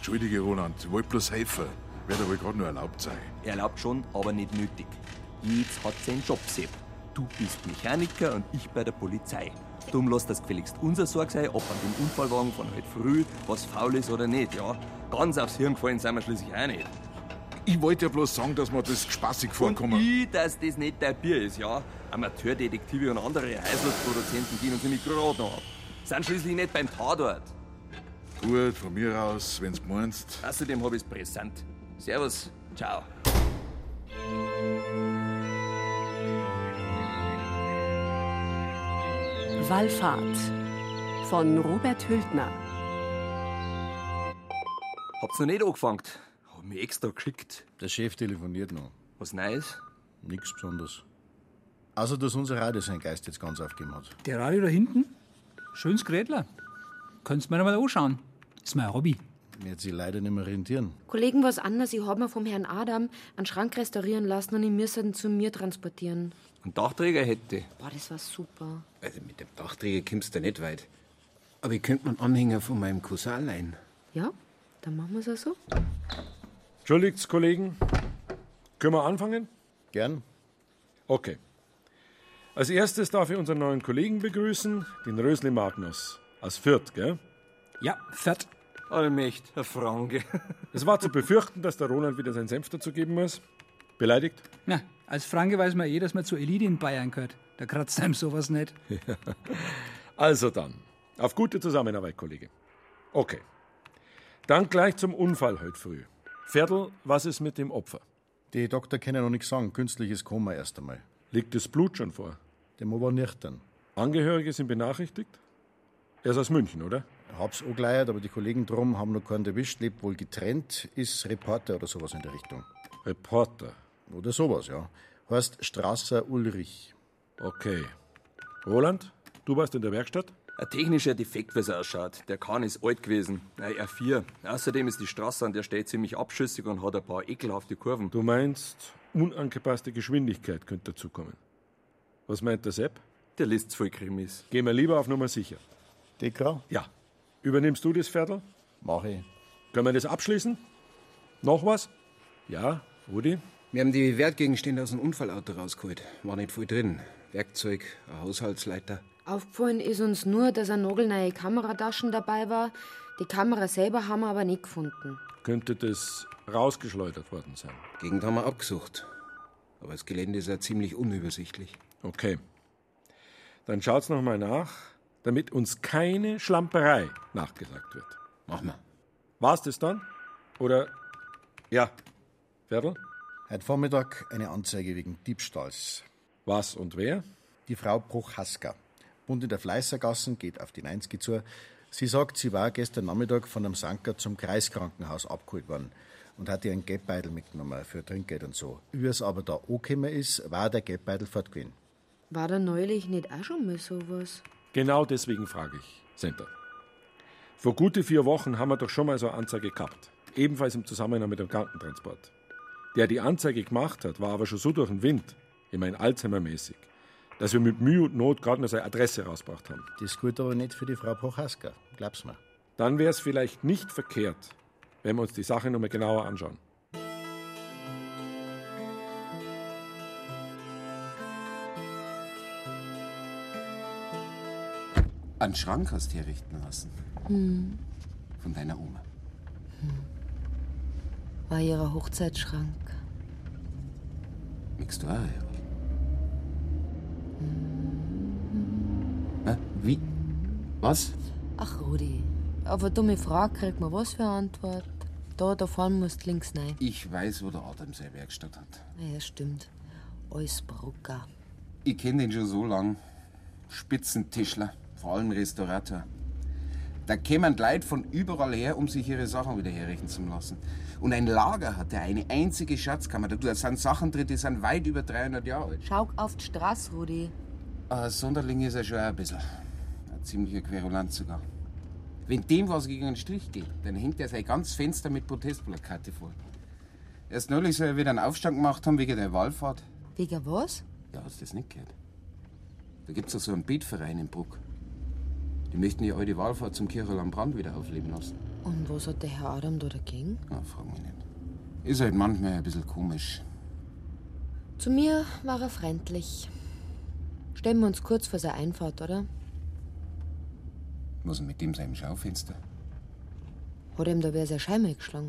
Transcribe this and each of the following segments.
Entschuldige, Roland, ich wollte bloß helfen. Wird aber gerade nur erlaubt sein. Erlaubt schon, aber nicht nötig. Jetzt hat seinen Job, Sepp. Du bist Mechaniker und ich bei der Polizei. Darum lass das gefälligst unser Sorge sein, ob an dem Unfallwagen von heute früh was faul ist oder nicht, ja? Ganz aufs Hirn gefallen sind wir schließlich auch nicht. Ich wollte ja bloß sagen, dass mir das spaßig vorkommt. Und ich, dass das nicht dein Bier ist, ja? Amateurdetektive und andere Heißluftproduzenten gehen uns nämlich gerade noch ab. Sind schließlich nicht beim Tatort. Gut, von mir aus, wenn's meinst. Außerdem hab ich's präsent. Servus, ciao. Wallfahrt von Robert Hültner. Habt's noch nicht angefangen? Hab mich extra geschickt. Der Chef telefoniert noch. Was Neues? Nichts Besonderes. Außer, dass unser Radio seinen Geist jetzt ganz aufgegeben hat. Der Radio da hinten? Schönes Gerätler. Könnt's mir mal anschauen. Ist mein Hobby. Wird sich leider nicht mehr rentieren. Kollegen, was anderes. Ich hab mir vom Herrn Adam einen Schrank restaurieren lassen und ich müsste ihn zu mir transportieren. Ein Dachtträger hätte. Boah, das war super. Also mit dem Dachträger kommst du nicht weit. Aber ich könnte mir einen Anhänger von meinem Cousin leihen. Ja, dann machen wir's auch so. Entschuldigt, Kollegen. Können wir anfangen? Gern. Okay. Als erstes darf ich unseren neuen Kollegen begrüßen, den Rösli Magnus. Aus Fürth, gell? Ja, fett. Allmächt, Herr Franke. Es war zu befürchten, dass der Roland wieder seinen Senf dazugeben muss. Beleidigt? Na, als Franke weiß man dass man zur Elite in Bayern gehört. Da kratzt einem sowas nicht. Also dann, auf gute Zusammenarbeit, Kollege. Okay. Dann gleich zum Unfall heute früh. Viertel, was ist mit dem Opfer? Die Doktor können noch nichts sagen. Künstliches Koma erst einmal. Liegt das Blut schon vor? Dem aber nüchtern. Angehörige sind benachrichtigt? Er ist aus München, oder? Hab's angeleiert, aber die Kollegen drum haben noch keinen erwischt, lebt wohl getrennt, ist Reporter oder sowas in der Richtung. Reporter? Oder sowas, ja. Heißt Strasser Ulrich. Okay. Roland, du warst in der Werkstatt? Ein technischer Defekt, wie es ausschaut. Der Kahn ist alt gewesen. R4. Außerdem ist die Straße an der Stelle ziemlich abschüssig und hat ein paar ekelhafte Kurven. Du meinst, unangepasste Geschwindigkeit könnte dazukommen. Was meint der Sepp? Der liest voll Krimis. Gehen wir lieber auf Nummer sicher. Dekra? Ja. Übernimmst du das Viertel? Mach ich. Können wir das abschließen? Noch was? Ja, Rudi? Wir haben die Wertgegenstände aus dem Unfallauto rausgeholt. War nicht viel drin. Werkzeug, ein Haushaltsleiter. Aufgefallen ist uns nur, dass eine nagelneue Kamerataschen dabei war. Die Kamera selber haben wir aber nicht gefunden. Könnte das rausgeschleudert worden sein? Die Gegend haben wir abgesucht. Aber das Gelände ist ja ziemlich unübersichtlich. Okay. Dann schaut's noch mal nach, damit uns keine Schlamperei nachgesagt wird. Machen wir. War's das dann? Oder... Ja. Viertel? Heute Vormittag eine Anzeige wegen Diebstahls. Was und wer? Die Frau Bruch-Haska. Wohnt in der Fleißergassen, geht auf die 90 zu. Sie sagt, sie war gestern Nachmittag von einem Sanker zum Kreiskrankenhaus abgeholt worden und hat ihr einen Geldbeutel mitgenommen für Trinkgeld und so. Wie es aber da angekommen ist, war der Geldbeutel fortgewesen. War da neulich nicht auch schon mal sowas? Genau deswegen frage ich, Center. Vor gute 4 Wochen haben wir doch schon mal so eine Anzeige gehabt. Ebenfalls im Zusammenhang mit dem Krankentransport. Der die Anzeige gemacht hat, war aber schon so durch den Wind, ich meine Alzheimer-mäßig, dass wir mit Mühe und Not gerade noch seine Adresse rausgebracht haben. Das gilt aber nicht für die Frau Prochaska, glaub's mir. Dann wäre es vielleicht nicht verkehrt, wenn wir uns die Sache noch mal genauer anschauen. Einen Schrank hast du herrichten lassen. Von deiner Oma. War ihrer Hochzeitsschrank. Mickst du auch heiraten? Wie? Was? Ach, Rudi, auf eine dumme Frage kriegt man was für eine Antwort. Da vorne musst du links rein. Ich weiß, wo der Adam seine Werkstatt hat. Ja, stimmt. Alles Brucker. Ich kenne den schon so lang. Spitzentischler, vor allem Restaurator. Da kämen Leute von überall her, um sich ihre Sachen wieder herrichten zu lassen. Und ein Lager hat er, eine einzige Schatzkammer. Da sind Sachen drin, die sind weit über 300 Jahre alt. Schau auf die Straße, Rudi. Ein Sonderling ist er schon auch ein bisschen. Ein ziemlicher Querulant sogar. Wenn dem was gegen einen Strich geht, dann hängt er sein ganzes Fenster mit Protestplakate voll. Erst neulich soll er wieder einen Aufstand gemacht haben wegen der Wallfahrt. Wegen was? Ja, hast du das nicht gehört? Da gibt's doch so einen Betverein in Bruck. Die möchten die alte Wallfahrt zum Kircherl am Brand wieder aufleben lassen. Und was hat der Herr Adam da dagegen? Na, frag mich nicht. Ist halt manchmal ein bisschen komisch. Zu mir war er freundlich. Stellen wir uns kurz vor seine Einfahrt, oder? Was ist mit dem seinem Schaufenster? Hat ihm da wer seine Scheibe geschlagen?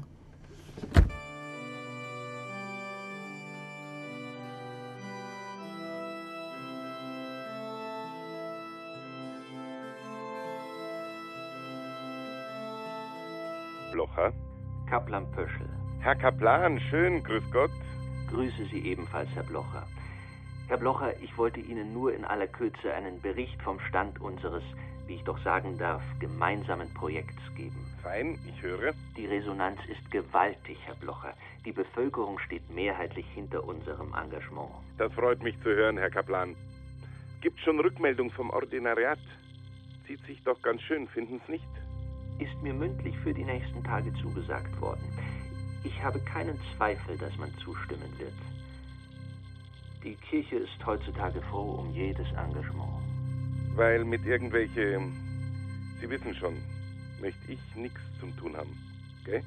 Blocher? Kaplan Pöschl. Herr Kaplan, schön, grüß Gott. Grüße Sie ebenfalls, Herr Blocher. Herr Blocher, ich wollte Ihnen nur in aller Kürze einen Bericht vom Stand unseres, wie ich doch sagen darf, gemeinsamen Projekts geben. Fein, ich höre. Die Resonanz ist gewaltig, Herr Blocher. Die Bevölkerung steht mehrheitlich hinter unserem Engagement. Das freut mich zu hören, Herr Kaplan. Gibt schon Rückmeldung vom Ordinariat? Zieht sich doch ganz schön, finden Sie nicht? Ist mir mündlich für die nächsten Tage zugesagt worden. Ich habe keinen Zweifel, dass man zustimmen wird. Die Kirche ist heutzutage froh um jedes Engagement. Weil mit irgendwelche, Sie wissen schon, möchte ich nichts zum Tun haben, gell?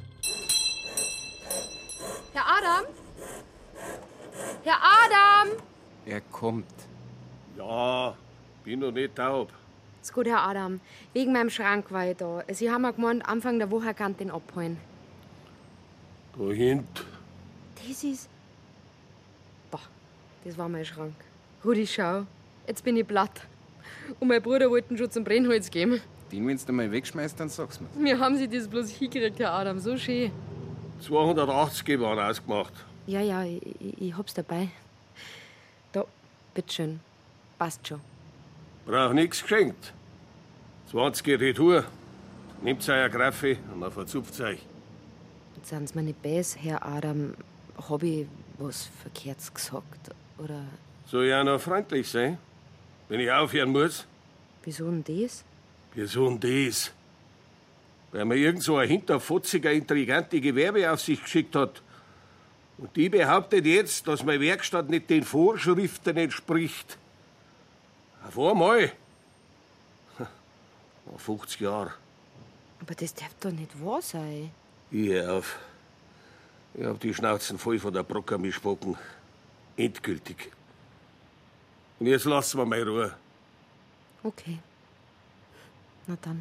Herr Adam? Herr Adam! Er kommt. Ja, bin noch nicht taub. Ist gut, Herr Adam. Wegen meinem Schrank war ich da. Sie haben mir gemeint, Anfang der Woche kann ich den abholen. Da hint. Das ist... Boah, das war mein Schrank. Rudi, schau. Jetzt bin ich platt. Und mein Bruder wollte ihn schon zum Brennholz geben. Den, wenn du mal wegschmeißt, dann sag's mir. Mir haben sie das bloß hingekriegt, Herr Adam. So schön. 280 waren ausgemacht. Ja, ich hab's dabei. Da, bitteschön. Passt schon. Brauch nix geschenkt. 20 Retour. Nehmt euer Graffe und dann verzupft euch. Jetzt sind Sie mir nicht böse, Herr Adam. Hab ich was Verkehrtes gesagt? Oder Soll ich auch noch freundlich sein? Wenn ich aufhören muss? wieso denn das? Wieso denn das? Weil mir irgend so ein hinterfotziger, intelligente Gewerbeaufsicht geschickt hat. Und die behauptet jetzt, dass meine Werkstatt nicht den Vorschriften entspricht. Auf einmal. Nach 50 Jahren. Aber das darf doch nicht wahr sein. Ich hör auf. Ich hab die Schnauzen voll von der Brockermischbocken. Endgültig. Und jetzt lassen wir mal Ruhe. Okay. Na dann.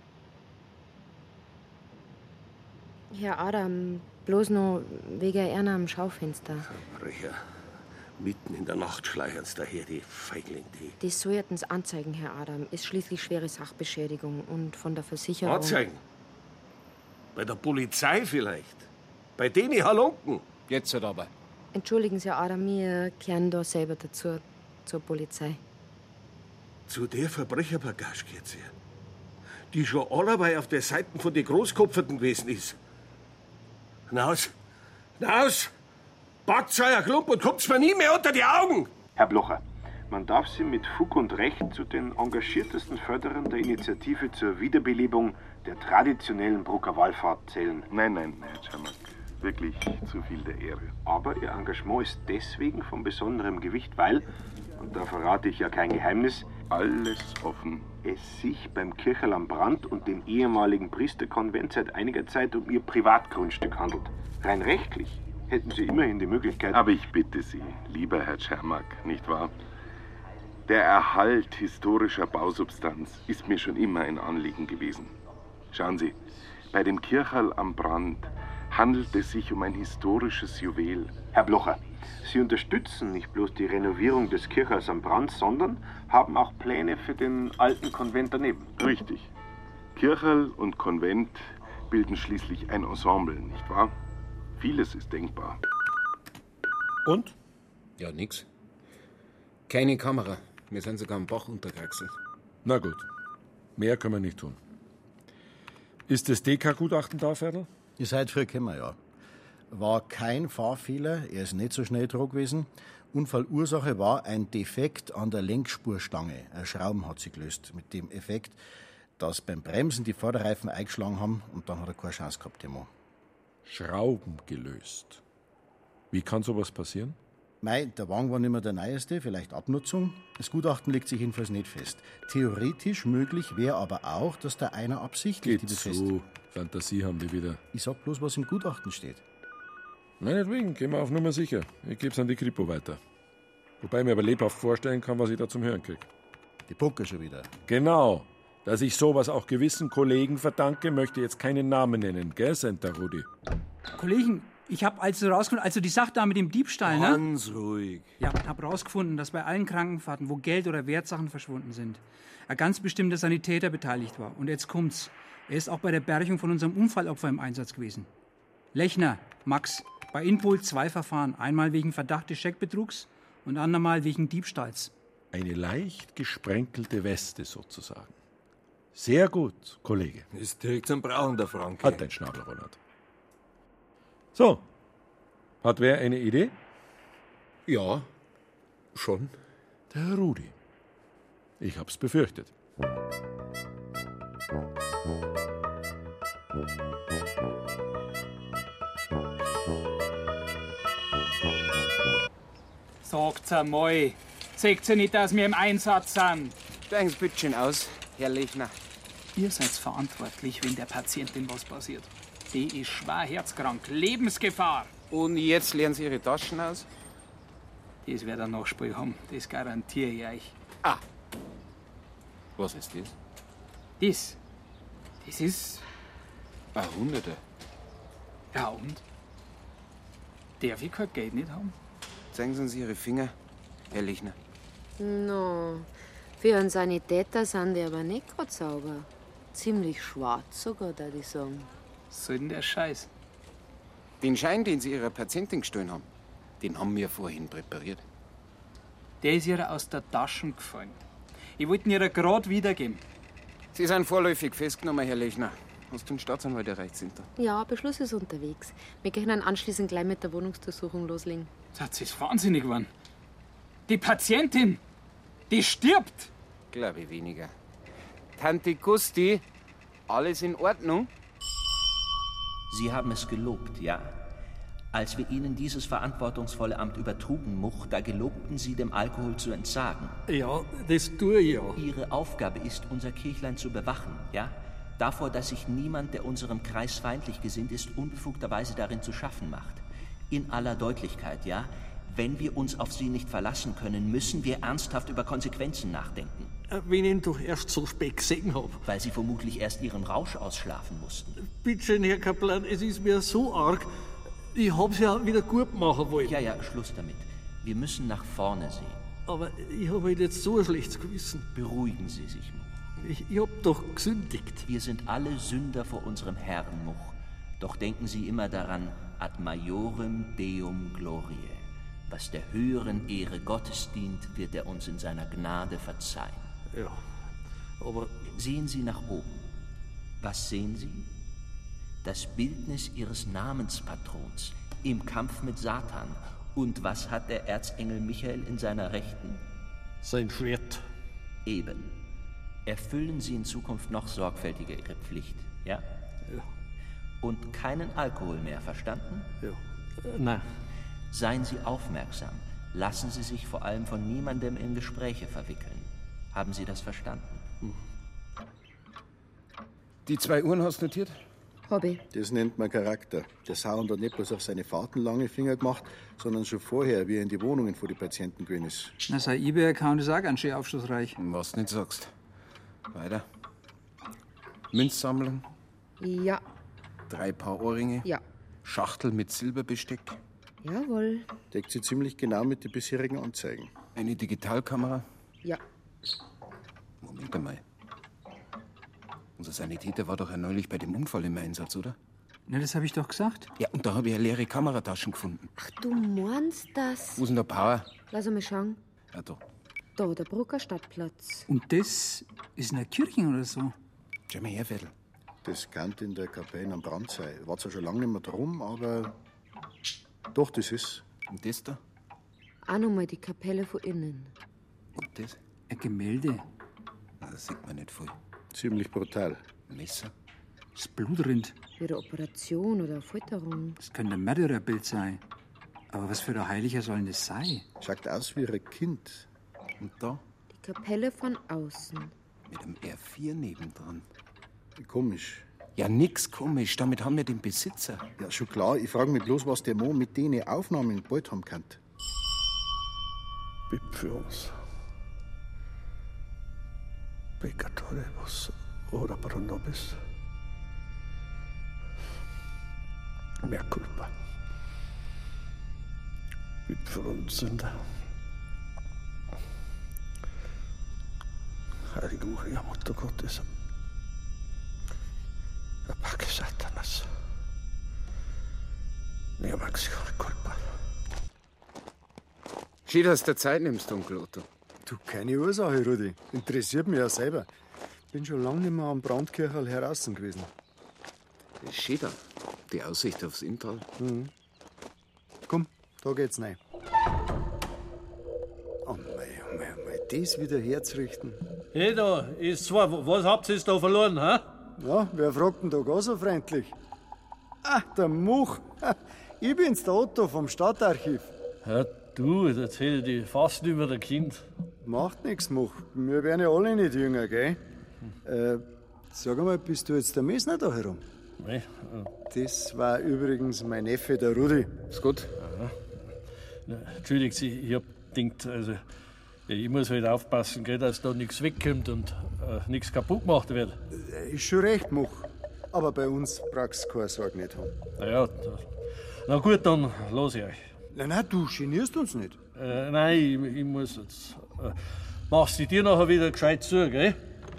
Herr Adam, bloß noch wegen einer am Schaufenster. Brecher. Mitten in der Nacht schleichen sie daher, die Feigling, die. Das sollten Sie anzeigen, Herr Adam. Ist schließlich schwere Sachbeschädigung und von der Versicherung... Anzeigen? Bei der Polizei vielleicht? Bei denen Halunken? Jetzt halt aber. Entschuldigen Sie, Herr Adam, wir kehren da selber dazu, zur Polizei. Zu der Verbrecherbagage geht's hier. Die schon allerweil auf der Seite von den Großkopferten gewesen ist. Hinaus! Hinaus! Packt's euer Klump und kommt's mir nie mehr unter die Augen! Herr Blocher, man darf Sie mit Fug und Recht zu den engagiertesten Förderern der Initiative zur Wiederbelebung der traditionellen Brucker Wallfahrt zählen. Nein, Herr Czermak. Wirklich zu viel der Ehre. Aber Ihr Engagement ist deswegen von besonderem Gewicht, weil, und da verrate ich ja kein Geheimnis, Alles offen. es sich beim Kircherl am Brand und dem ehemaligen Priesterkonvent seit einiger Zeit um Ihr Privatgrundstück handelt. Rein rechtlich hätten Sie immerhin die Möglichkeit... Aber ich bitte Sie, lieber Herr Czermak, nicht wahr? Der Erhalt historischer Bausubstanz ist mir schon immer ein Anliegen gewesen. Schauen Sie, bei dem Kircherl am Brand handelt es sich um ein historisches Juwel. Herr Blocher, Sie unterstützen nicht bloß die Renovierung des Kirchhals am Brand, sondern haben auch Pläne für den alten Konvent daneben. Richtig. Kircherl und Konvent bilden schließlich ein Ensemble, nicht wahr? Vieles ist denkbar. Und? Ja, nix. Keine Kamera. Wir sind sogar am Bach untergewachsen. Na gut. Mehr können wir nicht tun. Ist das DK-Gutachten da, Ferdl? Ihr seid früh gekommen, ja. War kein Fahrfehler, er ist nicht so schnell dran gewesen. Unfallursache war ein Defekt an der Lenkspurstange. Ein Schrauben hat sie gelöst. Mit dem Effekt, dass beim Bremsen die Vorderreifen eingeschlagen haben und dann hat er keine Chance gehabt, der Mann. Schrauben gelöst. Wie kann sowas passieren? Mei, der Wagen war nicht mehr der neueste, vielleicht Abnutzung. Das Gutachten legt sich jedenfalls nicht fest. Theoretisch möglich wäre aber auch, dass da einer absichtlich Geht die so. Fantasie haben die wieder. Ich sag bloß, was im Gutachten steht. Meinetwegen, gehen wir auf Nummer sicher. Ich geb's an die Kripo weiter. Wobei ich mir aber lebhaft vorstellen kann, was ich da zum Hören krieg. Die Pucke schon wieder. Genau. Dass ich sowas auch gewissen Kollegen verdanke, möchte jetzt keinen Namen nennen, gell, Senta Rudi? Kollegen, ich habe also die Sache da mit dem Diebstahl, ne? Ganz ruhig. Ja, habe rausgefunden, dass bei allen Krankenfahrten, wo Geld oder Wertsachen verschwunden sind, ein ganz bestimmter Sanitäter beteiligt war. Und jetzt kommt's. Er ist auch bei der Bergung von unserem Unfallopfer im Einsatz gewesen. Lechner, Max, bei Inpol 2 Verfahren. Einmal wegen Verdacht des Scheckbetrugs und andermal wegen Diebstahls. Eine leicht gesprenkelte Weste sozusagen. Sehr gut, Kollege. Ist direkt zum Brauchen, der Frank. Hat dein Schnabel, Ronald. So. Hat wer eine Idee? Ja, schon. Der Rudi. Ich hab's befürchtet. Sagt's einmal. Seht ihr nicht, dass wir im Einsatz sind? Steigen's bitte schön aus, Herr Lechner. Ihr seid verantwortlich, wenn der Patientin was passiert. Die ist schwer herzkrank. Lebensgefahr. Und jetzt leeren Sie Ihre Taschen aus? Das wird ein Nachspiel haben. Das garantiere ich euch. Ah. Was ist das? Das ist... Ein Hunderte. Ja, und? Darf ich kein Geld nicht haben? Zeigen Sie uns Ihre Finger, Herr Lechner. No, für einen Sanitäter sind die aber nicht gerade sauber. Ziemlich schwarz sogar, da ich sagen. Was soll denn der Scheiß? Den Schein, den Sie Ihrer Patientin gestohlen haben, den haben wir vorhin präpariert. Der ist ihr aus der Tasche gefallen. Ich wollte ihn ihr gerade wiedergeben. Sie sind vorläufig festgenommen, Herr Lechner. Hast du den Staatsanwalt erreicht, Sinter? Ja, Beschluss ist unterwegs. Wir können anschließend gleich mit der Wohnungsdurchsuchung loslegen. Das ist wahnsinnig geworden. Die Patientin, die stirbt. Glaube ich weniger. Tante Gusti, alles in Ordnung? Sie haben es gelobt, ja? Als wir Ihnen dieses verantwortungsvolle Amt übertrugen, Much, da gelobten Sie, dem Alkohol zu entsagen. Ja, das tue ich ja. Ihre Aufgabe ist, unser Kirchlein zu bewachen, ja? Davor, dass sich niemand, der unserem Kreis feindlich gesinnt ist, unbefugterweise darin zu schaffen macht. In aller Deutlichkeit, ja? Wenn wir uns auf Sie nicht verlassen können, müssen wir ernsthaft über Konsequenzen nachdenken. Wenn ich ihn doch erst so spät gesehen habe. Weil Sie vermutlich erst Ihren Rausch ausschlafen mussten. Bitte schön, Herr Kaplan, es ist mir so arg. Ich hab's ja wieder gut machen wollen. Ja, Schluss damit. Wir müssen nach vorne sehen. Aber ich habe halt jetzt so ein schlechtes Gewissen. Beruhigen Sie sich, Much. Ich hab doch gesündigt. Wir sind alle Sünder vor unserem Herrn, Much. Doch denken Sie immer daran, ad maiorem Deum gloriae. Was der höheren Ehre Gottes dient, wird er uns in seiner Gnade verzeihen. Ja, aber... Sehen Sie nach oben. Was sehen Sie? Das Bildnis Ihres Namenspatrons im Kampf mit Satan. Und was hat der Erzengel Michael in seiner Rechten? Sein Schwert. Eben. Erfüllen Sie in Zukunft noch sorgfältiger Ihre Pflicht, ja? Ja. Und keinen Alkohol mehr, verstanden? Ja. Nein. Seien Sie aufmerksam. Lassen Sie sich vor allem von niemandem in Gespräche verwickeln. Haben Sie das verstanden? Die 2 Uhren hast du notiert? Hab ich. Das nennt man Charakter. Der Sauer hat nicht bloß auf seine Fahrten lange Finger gemacht, sondern schon vorher, wie er in die Wohnungen vor die Patienten gewesen ist. Na, sein eBay-Account ist auch ganz schön aufschlussreich. Was du nicht sagst. Weiter. Münzsammlung, Ja, 3 Paar Ohrringe, ja. Schachtel mit Silberbesteck, Jawohl. Deckt sich ziemlich genau mit den bisherigen Anzeigen. eine Digitalkamera. Ja. Moment einmal. Unser Sanitäter war doch ja neulich bei dem Unfall im Einsatz, oder? Na, das habe ich doch gesagt. Ja, und da habe ich ja leere Kamerataschen gefunden. Ach, du meinst das? Wo ist denn der Power? Lass mal schauen. Ja, da. Da, der Brucker Stadtplatz. Und das ist in der Kirche oder so? Schau mal her, Vettel. Das kann in der Kapelle am Brand sein. War zwar schon lange nicht mehr drum, aber doch, das ist. Und das da? Auch noch mal die Kapelle von innen. Und das? Ein Gemälde. Na, das sieht man nicht voll. Ziemlich brutal. Messer? Das Blut rinnt. Wie eine Operation oder eine Folterung. Das könnte ein Mördererbild sein. Aber was für ein Heiliger soll denn das sein? Schaut aus wie ein Kind. Und da? Die Kapelle von außen. Mit dem R4 nebendran. Komisch. Ja, nix komisch. Damit haben wir den Besitzer. Ja, schon klar. Ich frage mich bloß, was der Mo mit denen Aufnahmen bald haben kann. Bitte für uns. Peccatoribus ora pro nobis. Mea culpa. Bitte für uns Sünder. Heilige Maria, Mutter Gottes. Packe Satanas. Mea maximum culpa. Schön, dass du dir Zeit nimmst, Onkel Otto. Du, keine Ursache, Rudi. Interessiert mich ja selber. Bin schon lange nicht mehr am Brandkircherl heraus gewesen. Das ist schön da. Die Aussicht aufs Inntal. Mhm. Komm, da geht's rein. Oh mei, das wieder herzurichten. Hey da, ist zwar, was habt ihr da verloren, hä? Ja, wer fragt denn da gar so freundlich? Ah, der Much. Ich bin's, der Otto vom Stadtarchiv. Ja, du, das hätte ich dich fast nicht mehr erkannt. Macht nichts, Much. Wir werden ja alle nicht jünger, gell? Sag mal, bist du jetzt der Messner da herum? Nee. Das war übrigens mein Neffe, der Rudi. Ist gut. Entschuldigen Sie, ich hab gedacht, also, ich muss halt aufpassen, gell, dass da nichts wegkommt und nichts kaputt gemacht wird. Ist schon recht, Much. Aber bei uns brauchst du keine Sorge nicht haben. Naja, na gut, dann los ich euch. Nein, du genierst uns nicht. Nein, ich muss jetzt. Machst du dir nachher wieder gescheit zu, gell?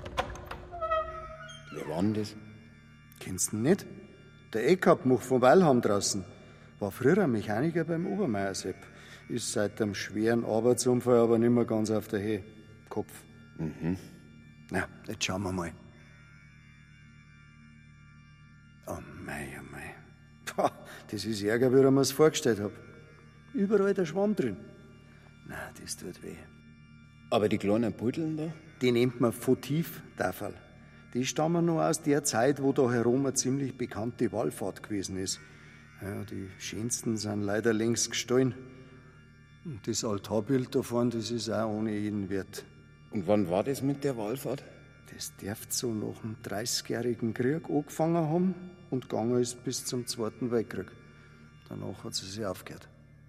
Wer war denn das? Kennst du ihn nicht? Der Eckhardt-Much von Weilham draußen. War früher ein Mechaniker beim Obermeiersepp. Ist seit dem schweren Arbeitsunfall aber nicht mehr ganz auf der Höhe. Kopf. Mhm. Na, jetzt schauen wir mal. Oh mei. Pah, das ist ärger, wie ich mir es vorgestellt habe. Überall der Schwamm drin. Na, das tut weh. Aber die kleinen Beuteln da? Die nennt man Votivtafeln. Die stammen noch aus der Zeit, wo da herum eine ziemlich bekannte Wallfahrt gewesen ist. Ja, die schönsten sind leider längst gestohlen. Und das Altarbild da vorne, das ist auch ohne jeden Wert. Und wann war das mit der Wallfahrt? Das dürfte so nach dem 30-jährigen Krieg angefangen haben und gegangen ist bis zum Zweiten Weltkrieg. Danach hat sie sich aufgehört.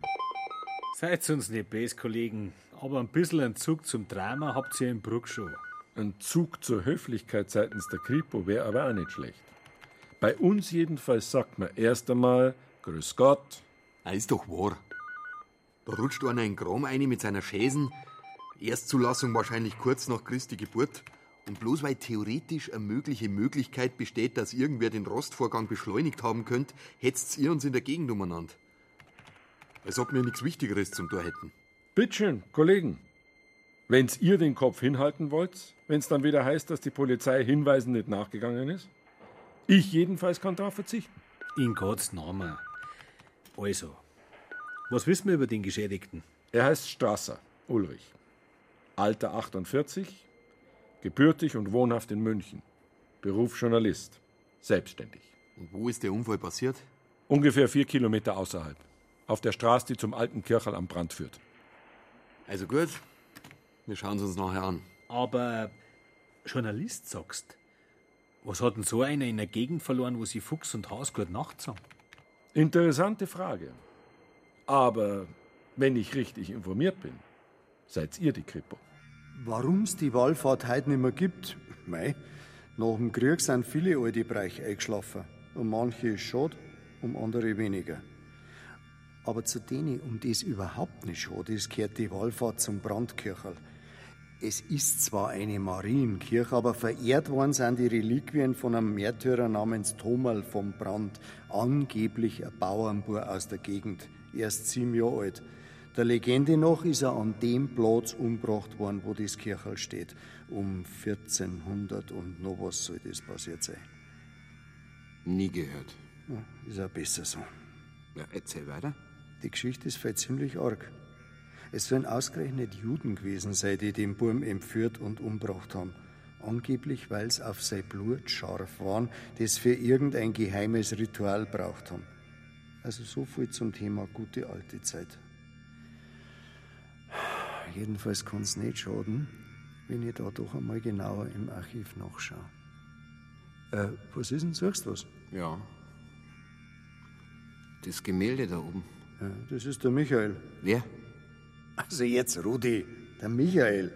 Seid uns nicht böse, Kollegen, aber ein bisschen einen Zug zum Drama habt ihr im Bruck schon. Ein Zug zur Höflichkeit seitens der Kripo wäre aber auch nicht schlecht. Bei uns jedenfalls sagt man erst einmal Grüß Gott. Ist doch wahr. Da rutscht einer in Kram rein mit seiner Schäsen. Erstzulassung wahrscheinlich kurz nach Christi Geburt. Und bloß weil theoretisch eine mögliche Möglichkeit besteht, dass irgendwer den Rostvorgang beschleunigt haben könnte, hetzt ihr uns in der Gegend umeinander. Als ob wir nichts Wichtigeres zum Tor hätten. Bitteschön, Kollegen. Wenn's ihr den Kopf hinhalten wollt, wenn's dann wieder heißt, dass die Polizei Hinweisen nicht nachgegangen ist. Ich jedenfalls kann darauf verzichten. In Gottes Namen. Also, was wissen wir über den Geschädigten? Er heißt Strasser, Ulrich. Alter 48, gebürtig und wohnhaft in München. Beruf Journalist, selbstständig. Und wo ist der Unfall passiert? Ungefähr 4 Kilometer außerhalb. Auf der Straße, die zum alten Kircherl am Brand führt. Also gut, wir schauen es uns nachher an. Aber Journalist sagst, was hat denn so einer in einer Gegend verloren, wo sie Fuchs und Haus gut nachts haben? Interessante Frage. Aber wenn ich richtig informiert bin, seid ihr die Kripo. Warum's die Wallfahrt heute nicht mehr gibt? Mei, nach dem Krieg sind viele alte Bereiche eingeschlafen. Und manche ist schade, um andere weniger. Aber zu denen, um das überhaupt nicht schade ist, gehört die Wallfahrt zum Brandkircherl. Es ist zwar eine Marienkirche, aber verehrt worden sind die Reliquien von einem Märtyrer namens Thomal vom Brand, angeblich ein Bauernbub aus der Gegend, erst 7 Jahre alt. Der Legende nach ist er an dem Platz umgebracht worden, wo das Kircherl steht. Um 1400 und noch was soll das passiert sein. Nie gehört. Ja, ist auch besser so. Ja, erzähl weiter. Die Geschichte ist vielleicht ziemlich arg. Es sollen ausgerechnet Juden gewesen sein, die den Burm entführt und umgebracht haben. Angeblich, weil sie auf sein Blut scharf waren, das für irgendein geheimes Ritual braucht haben. Also so viel zum Thema gute alte Zeit. Jedenfalls kann es nicht schaden, wenn ich da doch einmal genauer im Archiv nachschaue. Was ist denn? Suchst du was? Ja. Das Gemälde da oben. Ja, das ist der Michael. Wer? Also jetzt, Rudi, der Michael.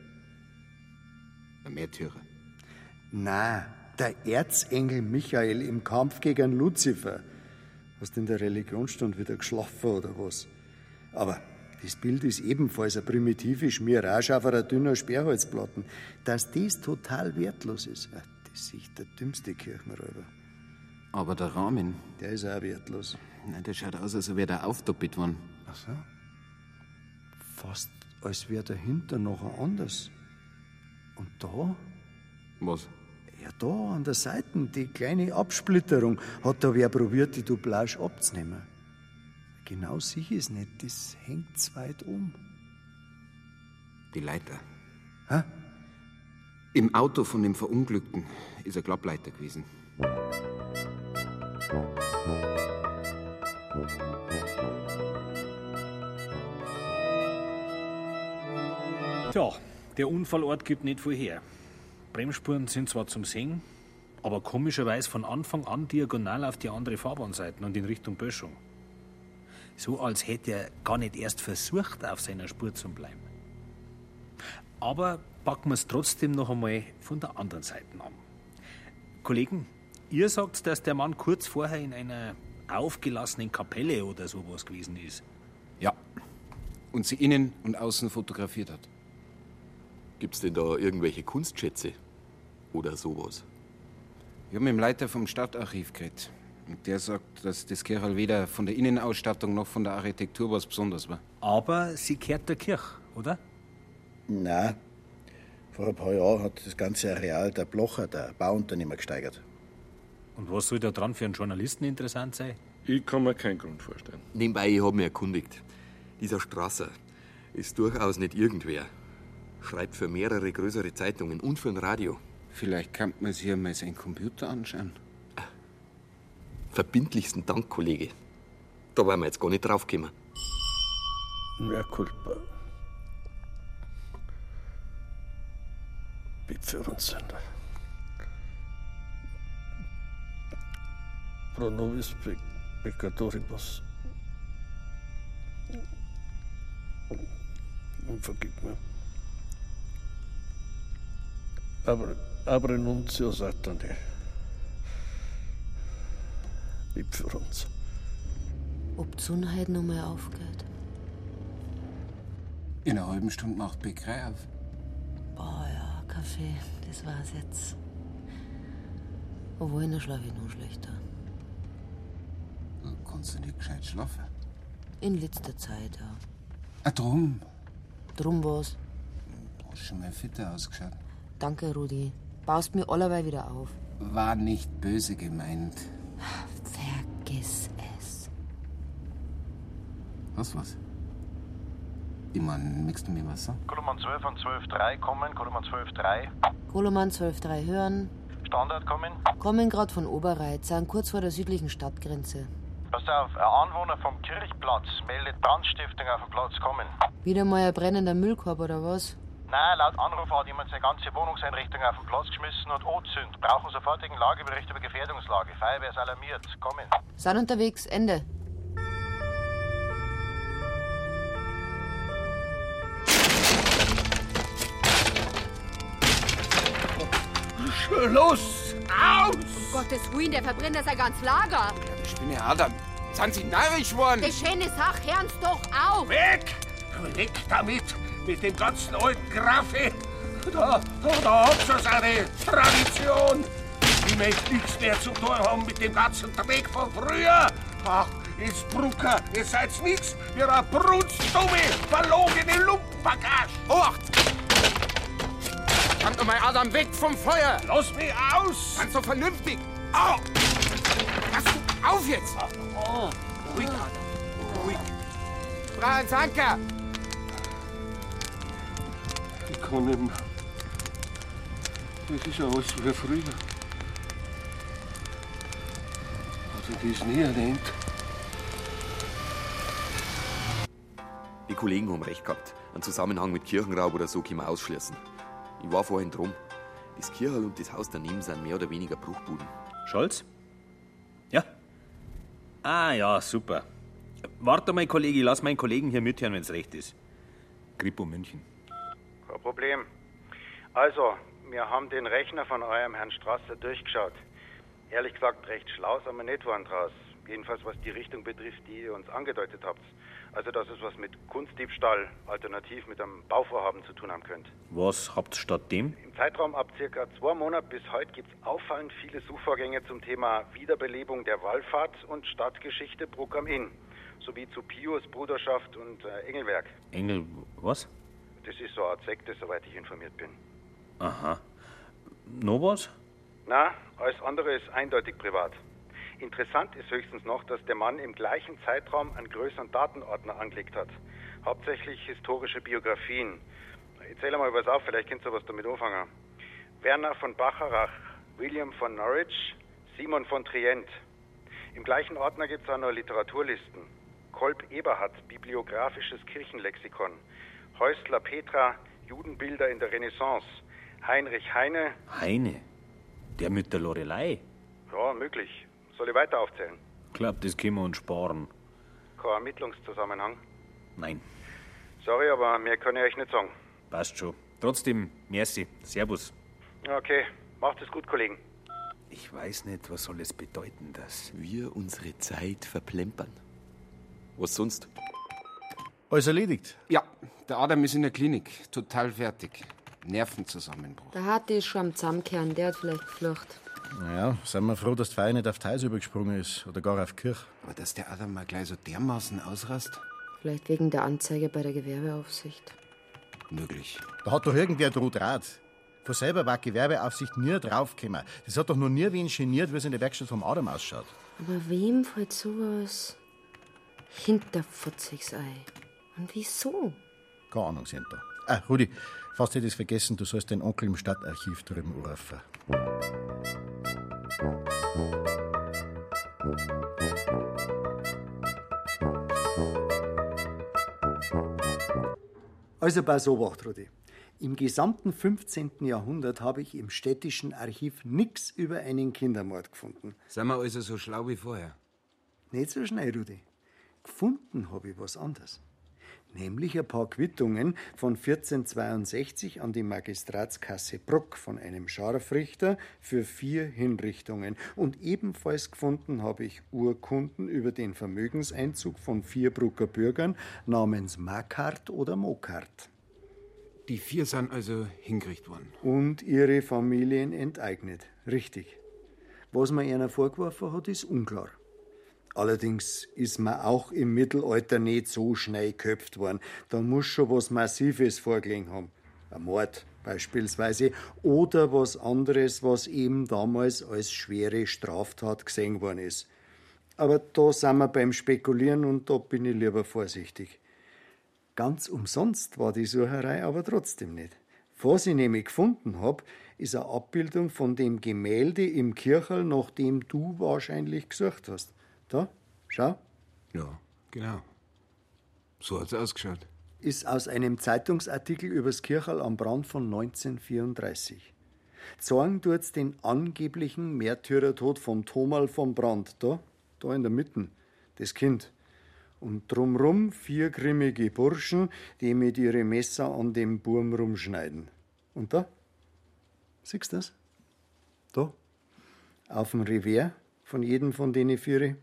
Der Märtyrer. Na, der Erzengel Michael im Kampf gegen Luzifer. Hast du in der Religionsstunde wieder geschlafen oder was? Aber das Bild ist ebenfalls eine primitive Schmierage auf einer dünnen Sperrholzplatten. Dass das total wertlos ist, das ist sicher der dümmste Kirchenräuber. Aber der Rahmen. Der ist auch wertlos. Nein, der schaut aus, als wäre der aufdoppelt worden. Ach so. Fast als wäre dahinter noch ein anders. Und da? Was? Ja, da an der Seite, die kleine Absplitterung, hat da wer probiert, die Doublage abzunehmen. Genau sicher ist nicht, das hängt zu weit um. Die Leiter. Hä? Im Auto von dem Verunglückten ist ein Klappleiter gewesen. Tja, der Unfallort gibt nicht viel her. Bremsspuren sind zwar zum Sehen, aber komischerweise von Anfang an diagonal auf die andere Fahrbahnseite und in Richtung Böschung. So als hätte er gar nicht erst versucht, auf seiner Spur zu bleiben. Aber packen wir es trotzdem noch einmal von der anderen Seite an. Kollegen, ihr sagt, dass der Mann kurz vorher in einer aufgelassenen Kapelle oder sowas gewesen ist. Ja. Und sie innen und außen fotografiert hat. Gibt's denn da irgendwelche Kunstschätze oder sowas? Ich habe mit dem Leiter vom Stadtarchiv geredet. Und der sagt, dass das Kirchel weder von der Innenausstattung noch von der Architektur was Besonderes war. Aber sie gehört der Kirche, oder? Nein. Vor ein paar Jahren hat das ganze Areal der Blocher, der Bauunternehmer, gesteigert. Und was soll da dran für einen Journalisten interessant sein? Ich kann mir keinen Grund vorstellen. Nebenbei, ich habe mich erkundigt. Dieser Strasser ist durchaus nicht irgendwer. Schreibt für mehrere größere Zeitungen und für ein Radio. Vielleicht kann man sich ja mal seinen Computer anschauen. Verbindlichsten Dank, Kollege. Da waren wir jetzt gar nicht draufgekommen. Mehr culpa. Bitte für uns sind. Pro nobis peccatoribus. Und vergib mir. Aber renuntio Satane. Lieb für uns. Ob die Sonne heute noch mal aufgeht? In einer halben Stunde macht die Bäckerei auf. Boah, ja, Kaffee, das war's jetzt. Obwohl, dann schlafe ich noch schlechter. Kannst du nicht gescheit schlafen? In letzter Zeit, ja. Ah, drum? Drum was? Du hast schon mal fitter ausgeschaut. Danke, Rudi. Baust mir allerweil wieder auf. War nicht böse gemeint. Vergiss es. Was? Ich mein, möchtest du mir was sagen? Koloman 12 und 12.3 kommen, Koloman 12.3. Koloman 12.3 hören. Standard kommen. Kommen grad von Oberreit, sind kurz vor der südlichen Stadtgrenze. Pass auf, ein Anwohner vom Kirchplatz meldet Brandstiftung auf den Platz kommen. Wieder mal ein brennender Müllkorb oder was? Nein, laut Anruf hat jemand seine ganze Wohnungseinrichtung auf den Platz geschmissen und angezündet. Brauchen sofortigen Lagebericht über Gefährdungslage. Feuerwehr ist alarmiert. Kommen. Sind unterwegs, Ende. Los! Aus! Um Gottes Willen, der verbrennt sein ganzes Lager. Ich bin ja Adam. Sind Sie narrisch geworden? Die schöne Sache, hören's doch auf! Weg! Weg damit! Mit dem ganzen alten Graffe! Da hat's so seine Tradition! Ich möchte nichts mehr zu tun haben mit dem ganzen Dreck von früher! Ach, Innsbrucker, ihr seid nichts! Ihr habt brunstdumme, verlogene Lumpenbagage! Obacht! Kommt doch mal Adam weg vom Feuer! Lass mich aus! Ganz so vernünftig! Au! Pass auf jetzt! Oh, ruhig, Adam, ruhig. Franz Anker! Ich kann nicht mehr. Das ist ja alles wie früher. Also, die ist nie erwähnt. Die Kollegen haben recht gehabt. Einen Zusammenhang mit Kirchenraub oder so können wir ausschließen. Ich war vorhin drum. Das Kirchel und das Haus daneben sind mehr oder weniger Bruchbuden. Scholz? Ja? Ah ja, super. Warte mal, Kollege, ich lass meinen Kollegen hier mithören, wenn's recht ist. Kripo München. Kein Problem. Also, wir haben den Rechner von eurem Herrn Strasser durchgeschaut. Ehrlich gesagt, recht schlau sind wir nicht geworden draus. Jedenfalls, was die Richtung betrifft, die ihr uns angedeutet habt. Also, dass es was mit Kunstdiebstahl, alternativ mit einem Bauvorhaben zu tun haben könnte. Was habt statt dem? Im Zeitraum ab ca. 2 Monaten bis heute gibt es auffallend viele Suchvorgänge zum Thema Wiederbelebung der Wallfahrt und Stadtgeschichte Bruck am Inn. Sowie zu Pius, Bruderschaft und Engelwerk. Engel, was? Das ist so eine Art Sekte, soweit ich informiert bin. Aha. Noch was? Na, alles andere ist eindeutig privat. Interessant ist höchstens noch, dass der Mann im gleichen Zeitraum einen größeren Datenordner angelegt hat. Hauptsächlich historische Biografien. Erzähl mal was auf, vielleicht könnt ihr was damit anfangen. Werner von Bacharach, William von Norwich, Simon von Trient. Im gleichen Ordner gibt es auch noch Literaturlisten. Kolb Eberhard, bibliografisches Kirchenlexikon. Häusler Petra, Judenbilder in der Renaissance. Heinrich Heine. Heine? Der mit der Lorelei? Ja, möglich. Soll ich weiter aufzählen? Glaub, das können wir uns sparen. Kein Ermittlungszusammenhang? Nein. Sorry, aber mehr kann ich euch nicht sagen. Passt schon. Trotzdem, merci. Servus. Okay, macht es gut, Kollegen. Ich weiß nicht, was soll es bedeuten, dass wir unsere Zeit verplempern. Was sonst? Alles erledigt? Ja, der Adam ist in der Klinik. Total fertig. Nervenzusammenbruch. Der Harte ist schon am Zusammenkehren, der hat vielleicht geflucht. Naja, sind wir froh, dass die Feier nicht auf die Häuser übergesprungen ist oder gar auf die Kirche. Aber dass der Adam mal gleich so dermaßen ausrast? Vielleicht wegen der Anzeige bei der Gewerbeaufsicht. Möglich. Da hat doch irgendwer droht Rat. Von selber war die Gewerbeaufsicht nie draufgekommen. Das hat doch noch nie wen geniert, wie es in der Werkstatt vom Adam ausschaut. Aber wem fällt sowas hinterfutziges ein? Und wieso? Keine Ahnung, Senta. Ah, Rudi, fast hätte ich es vergessen, du sollst den Onkel im Stadtarchiv drüben anrufen. Also pass auf, Rudi. Im gesamten 15. Jahrhundert habe ich im städtischen Archiv nichts über einen Kindermord gefunden. Sind wir also so schlau wie vorher? Nicht so schnell, Rudi. Gefunden habe ich was anderes. Nämlich ein paar Quittungen von 1462 an die Magistratskasse Bruck von einem Scharfrichter für 4 Hinrichtungen. Und ebenfalls gefunden habe ich Urkunden über den Vermögenseinzug von 4 Brucker Bürgern namens Makart oder Mokart. Die 4 sind also hingerichtet worden. Und ihre Familien enteignet. Richtig. Was man ihnen vorgeworfen hat, ist unklar. Allerdings ist man auch im Mittelalter nicht so schnell geköpft worden. Da muss schon was Massives vorgelegen haben. Ein Mord beispielsweise. Oder was anderes, was eben damals als schwere Straftat gesehen worden ist. Aber da sind wir beim Spekulieren und da bin ich lieber vorsichtig. Ganz umsonst war die Sucherei aber trotzdem nicht. Was ich nämlich gefunden habe, ist eine Abbildung von dem Gemälde im Kirchel, nach dem du wahrscheinlich gesucht hast. Da, schau. Ja, genau. So hat's ausgeschaut. Ist aus einem Zeitungsartikel übers Kirchel am Brand von 1934. Zeigen tut's den angeblichen Märtyrertod vom Thomal vom Brand. Da in der Mitte, das Kind. Und drumrum 4 grimmige Burschen, die mit ihren Messer an dem Burm rumschneiden. Und da? Siehst du das? Da. Auf dem Revers von jedem von denen 4.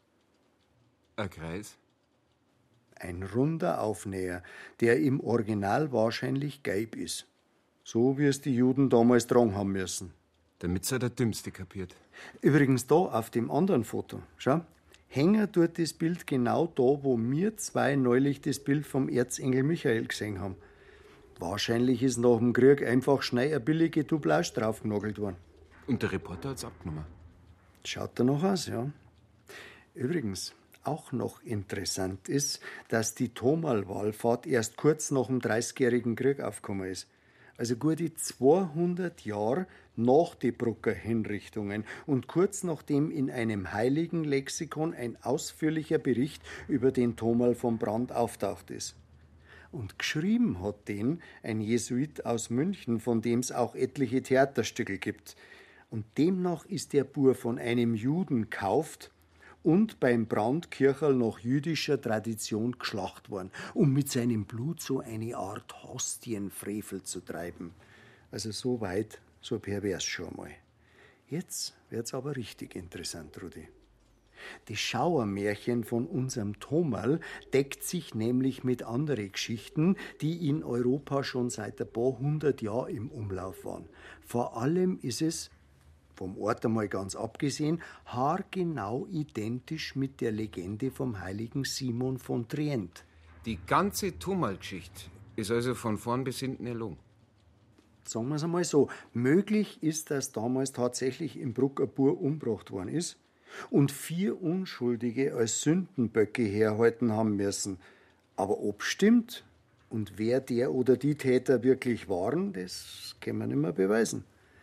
Ein Kreis? Ein runder Aufnäher, der im Original wahrscheinlich gelb ist. So wie es die Juden damals tragen haben müssen. Damit's ja der Dümmste kapiert. Übrigens da auf dem anderen Foto, schau. Hängen tut das Bild genau da, wo wir 2 neulich das Bild vom Erzengel Michael gesehen haben. Wahrscheinlich ist nach dem Krieg einfach schnell eine billige Doublage draufgenagelt worden. Und der Reporter hat's abgenommen? Schaut danach aus, ja. Übrigens, auch noch interessant ist, dass die Thomal-Wallfahrt erst kurz nach dem 30-jährigen Krieg aufgekommen ist. Also gute 200 Jahre nach den Brucker Hinrichtungen und kurz nachdem in einem heiligen Lexikon ein ausführlicher Bericht über den Thomal vom Brand auftaucht ist. Und geschrieben hat den ein Jesuit aus München, von dem es auch etliche Theaterstücke gibt. Und demnach ist der Bur von einem Juden gekauft und beim Brandkircherl nach jüdischer Tradition geschlacht worden, um mit seinem Blut so eine Art Hostienfrevel zu treiben. Also so weit, so pervers schon mal. Jetzt wird's aber richtig interessant, Rudi. Das Schauermärchen von unserem Thomerl deckt sich nämlich mit anderen Geschichten, die in Europa schon seit ein paar hundert Jahren im Umlauf waren. Vor allem ist es, vom Ort einmal ganz abgesehen, haargenau identisch mit der Legende vom heiligen Simon von Trient. Die ganze Thomerl-Geschichte ist also von vorn bis hinten erlogen. Sagen wir es einmal so, möglich ist, dass damals tatsächlich im Bruck ein Bur umgebracht worden ist und 4 Unschuldige als Sündenböcke herhalten haben müssen. Aber ob stimmt und wer der oder die Täter wirklich waren, das kann man nicht mehr beweisen.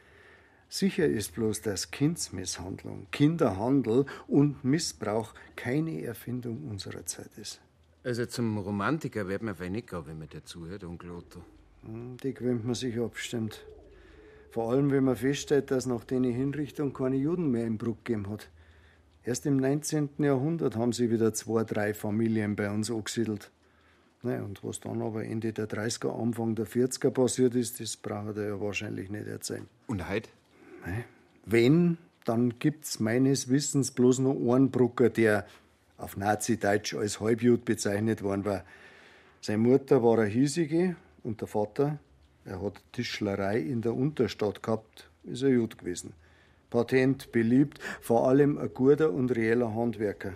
Sicher ist bloß, dass Kindsmisshandlung, Kinderhandel und Missbrauch keine Erfindung unserer Zeit ist. Also zum Romantiker wird man nicht gehen, wenn man dazuhört, Onkel Otto. Die gewöhnt man sich abstimmt. Vor allem, wenn man feststellt, dass nach den Hinrichtungen keine Juden mehr im Bruck gegeben hat. Erst im 19. Jahrhundert haben sie wieder 2, 3 Familien bei uns angesiedelt. Naja, und was dann aber Ende der 30er, Anfang der 40er passiert ist, das braucht er ja wahrscheinlich nicht erzählen. Und heute? Wenn, dann gibt's meines Wissens bloß noch einen Brucker, der auf Nazi-Deutsch als Halbjud bezeichnet worden war. Seine Mutter war eine hiesige und der Vater, er hat Tischlerei in der Unterstadt gehabt, ist ein Jud gewesen. Patent, beliebt, vor allem ein guter und reeller Handwerker.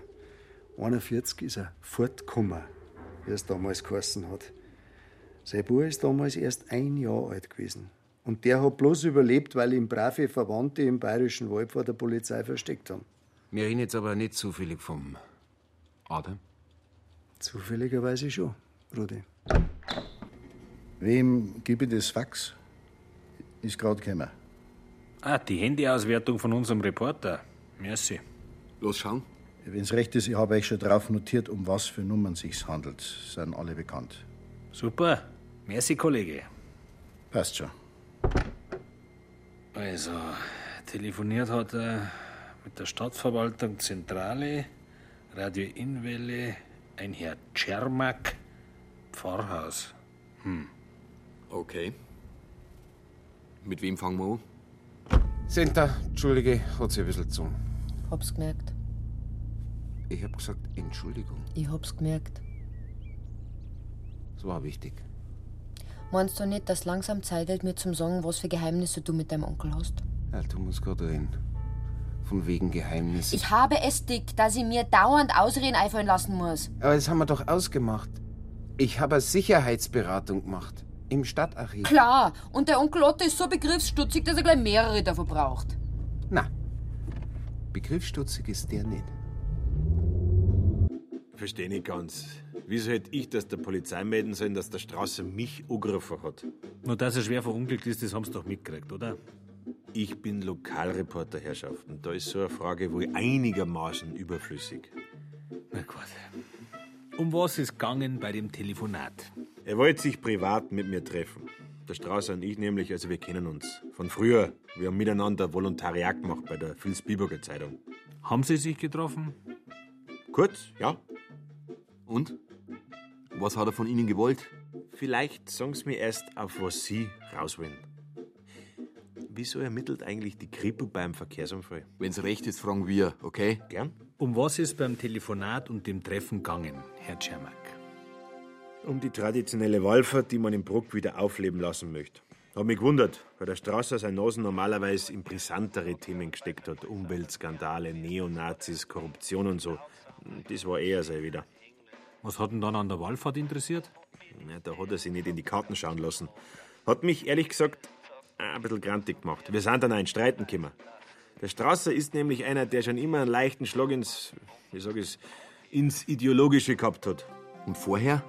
41 ist er fortgekommen, wie es damals geheißen hat. Sein Bub ist damals erst 1 Jahr alt gewesen. Und der hat bloß überlebt, weil ihm brave Verwandte im Bayerischen Wald vor der Polizei versteckt haben. Wir reden jetzt aber nicht zufällig vom Adam. Zufälligerweise schon, Rudi. Wem gebe ich das Fax? Ist gerade gekommen. Ah, die Handyauswertung von unserem Reporter. Merci. Los, schauen. Wenn es recht ist, ich habe euch schon drauf notiert, um was für Nummern es sich handelt. Sind alle bekannt. Super. Merci, Kollege. Passt schon. Also, telefoniert hat er mit der Stadtverwaltung Zentrale, Radio Innwelle, ein Herr Czermak, Pfarrhaus. Okay. Mit wem fangen wir an? Senta, Entschuldige, hat sich ein bisschen zu. Hab's gemerkt. Ich hab gesagt, Entschuldigung. Ich hab's gemerkt. Das war wichtig. Meinst du nicht, dass langsam Zeit wird, mir zum sagen, was für Geheimnisse du mit deinem Onkel hast? Ja, du musst gerade reden. Von wegen Geheimnissen. Ich habe es dick, dass ich mir dauernd Ausreden einfallen lassen muss. Aber das haben wir doch ausgemacht. Ich habe eine Sicherheitsberatung gemacht. Im Stadtarchiv. Klar, und der Onkel Otto ist so begriffsstutzig, dass er gleich mehrere davon braucht. Na, begriffsstutzig ist der nicht. Verstehe nicht ganz. Wieso hätte ich das der Polizei melden sollen, dass der Strasser mich angerufen hat? Nur dass er schwer verunglückt ist, das haben sie doch mitgekriegt, oder? Ich bin Lokalreporter, Herrschaften. Da ist so eine Frage wohl einigermaßen überflüssig. Na gut. Um was ist gegangen bei dem Telefonat? Er wollte sich privat mit mir treffen. Der Strasser und ich nämlich, also wir kennen uns. Von früher. Wir haben miteinander Volontariat gemacht bei der Vilsbiburger Zeitung. Haben Sie sich getroffen? Kurz, ja. Und? Was hat er von Ihnen gewollt? Vielleicht sagen Sie mir erst, auf was Sie raus wollen. Wieso ermittelt eigentlich die Kripo beim Verkehrsunfall? Wenn's recht ist, fragen wir, okay? Gern. Um was ist beim Telefonat und dem Treffen gegangen, Herr Czermak? Um die traditionelle Wallfahrt, die man im Bruck wieder aufleben lassen möchte. Hab mich gewundert, weil der Strasser seine Nasen normalerweise in brisantere Themen gesteckt hat. Umweltskandale, Neonazis, Korruption und so. Das war eher sein wieder. Was hat ihn dann an der Wallfahrt interessiert? Ja, da hat er sich nicht in die Karten schauen lassen. Hat mich, ehrlich gesagt, ein bisschen grantig gemacht. Wir sind dann auch in Streiten gekommen. Der Strasser ist nämlich einer, der schon immer einen leichten Schlag ins Ideologische gehabt hat. Und vorher?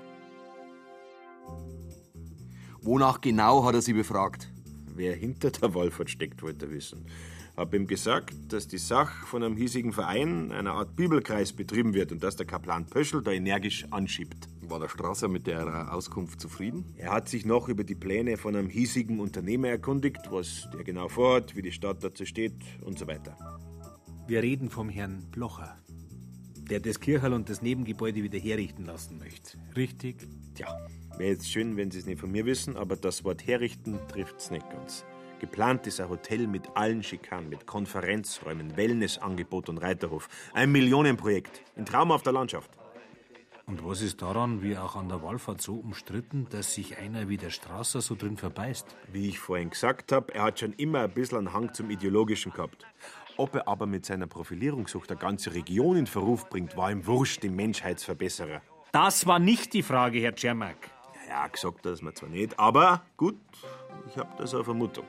Wonach genau hat er Sie befragt? Wer hinter der Wallfahrt steckt, wollte er wissen. Hab ihm gesagt, dass die Sache von einem hiesigen Verein, einer Art Bibelkreis, betrieben wird und dass der Kaplan Pöschl da energisch anschiebt. War der Strasser mit der Auskunft zufrieden? Er hat sich noch über die Pläne von einem hiesigen Unternehmer erkundigt, was der genau vorhat, wie die Stadt dazu steht und so weiter. Wir reden vom Herrn Blocher, der das Kircherl und das Nebengebäude wieder herrichten lassen möchte. Richtig? Tja, wäre jetzt schön, wenn Sie es nicht von mir wissen, aber das Wort herrichten trifft's nicht ganz. Geplant ist ein Hotel mit allen Schikanen, mit Konferenzräumen, Wellnessangebot und Reiterhof. Ein Millionenprojekt, in traumhafter Landschaft. Und was ist daran, wie auch an der Wallfahrt, so umstritten, dass sich einer wie der Strasser so drin verbeißt? Wie ich vorhin gesagt habe, er hat schon immer ein bisschen einen Hang zum Ideologischen gehabt. Ob er aber mit seiner Profilierungssucht eine ganze Region in Verruf bringt, war ihm wurscht, dem Menschheitsverbesserer. Das war nicht die Frage, Herr Czermak. Ja, gesagt hat es mir zwar nicht, aber gut, ich habe da so eine Vermutung.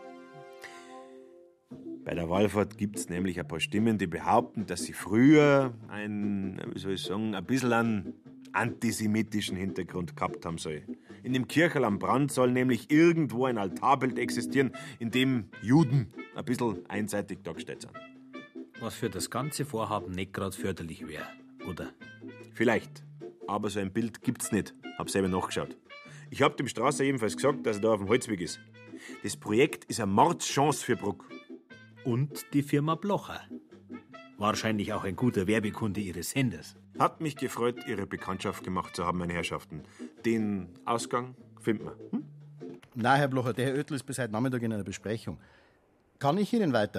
Bei der Wallfahrt gibt es nämlich ein paar Stimmen, die behaupten, dass sie früher ein bisschen einen antisemitischen Hintergrund gehabt haben soll. In dem Kircherl am Brand soll nämlich irgendwo ein Altarbild existieren, in dem Juden ein bisschen einseitig dargestellt sind. Was für das ganze Vorhaben nicht gerade förderlich wäre, oder? Vielleicht, aber so ein Bild gibt's nicht. Hab selber nachgeschaut. Ich hab dem Strasser jedenfalls gesagt, dass er da auf dem Holzweg ist. Das Projekt ist eine Mordschance für Bruck. Und die Firma Blocher. Wahrscheinlich auch ein guter Werbekunde Ihres Senders. Hat mich gefreut, Ihre Bekanntschaft gemacht zu haben, meine Herrschaften. Den Ausgang finden wir. Nein, Herr Blocher, der Herr Oettel ist bis heute Nachmittag in einer Besprechung. Kann ich Ihnen weiter?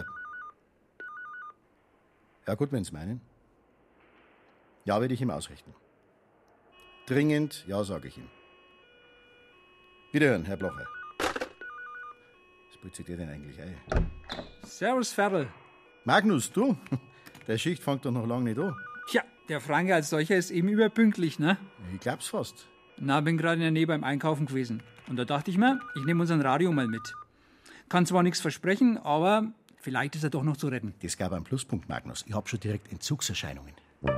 Ja gut, wenn Sie meinen. Ja, werde ich ihm ausrichten. Dringend, ja, sage ich ihm. Wiederhören, Herr Blocher. Was putzt ihr denn eigentlich ein? Servus, Ferl. Magnus, du? Der Schicht fängt doch noch lange nicht an. Tja, der Franke als solcher ist eben überpünktlich, ne? Ich glaub's fast. Na, bin gerade in der Nähe beim Einkaufen gewesen. Und da dachte ich mir, ich nehme unseren Radio mal mit. Kann zwar nichts versprechen, aber vielleicht ist er doch noch zu retten. Das gab einen Pluspunkt, Magnus. Ich hab schon direkt Entzugserscheinungen.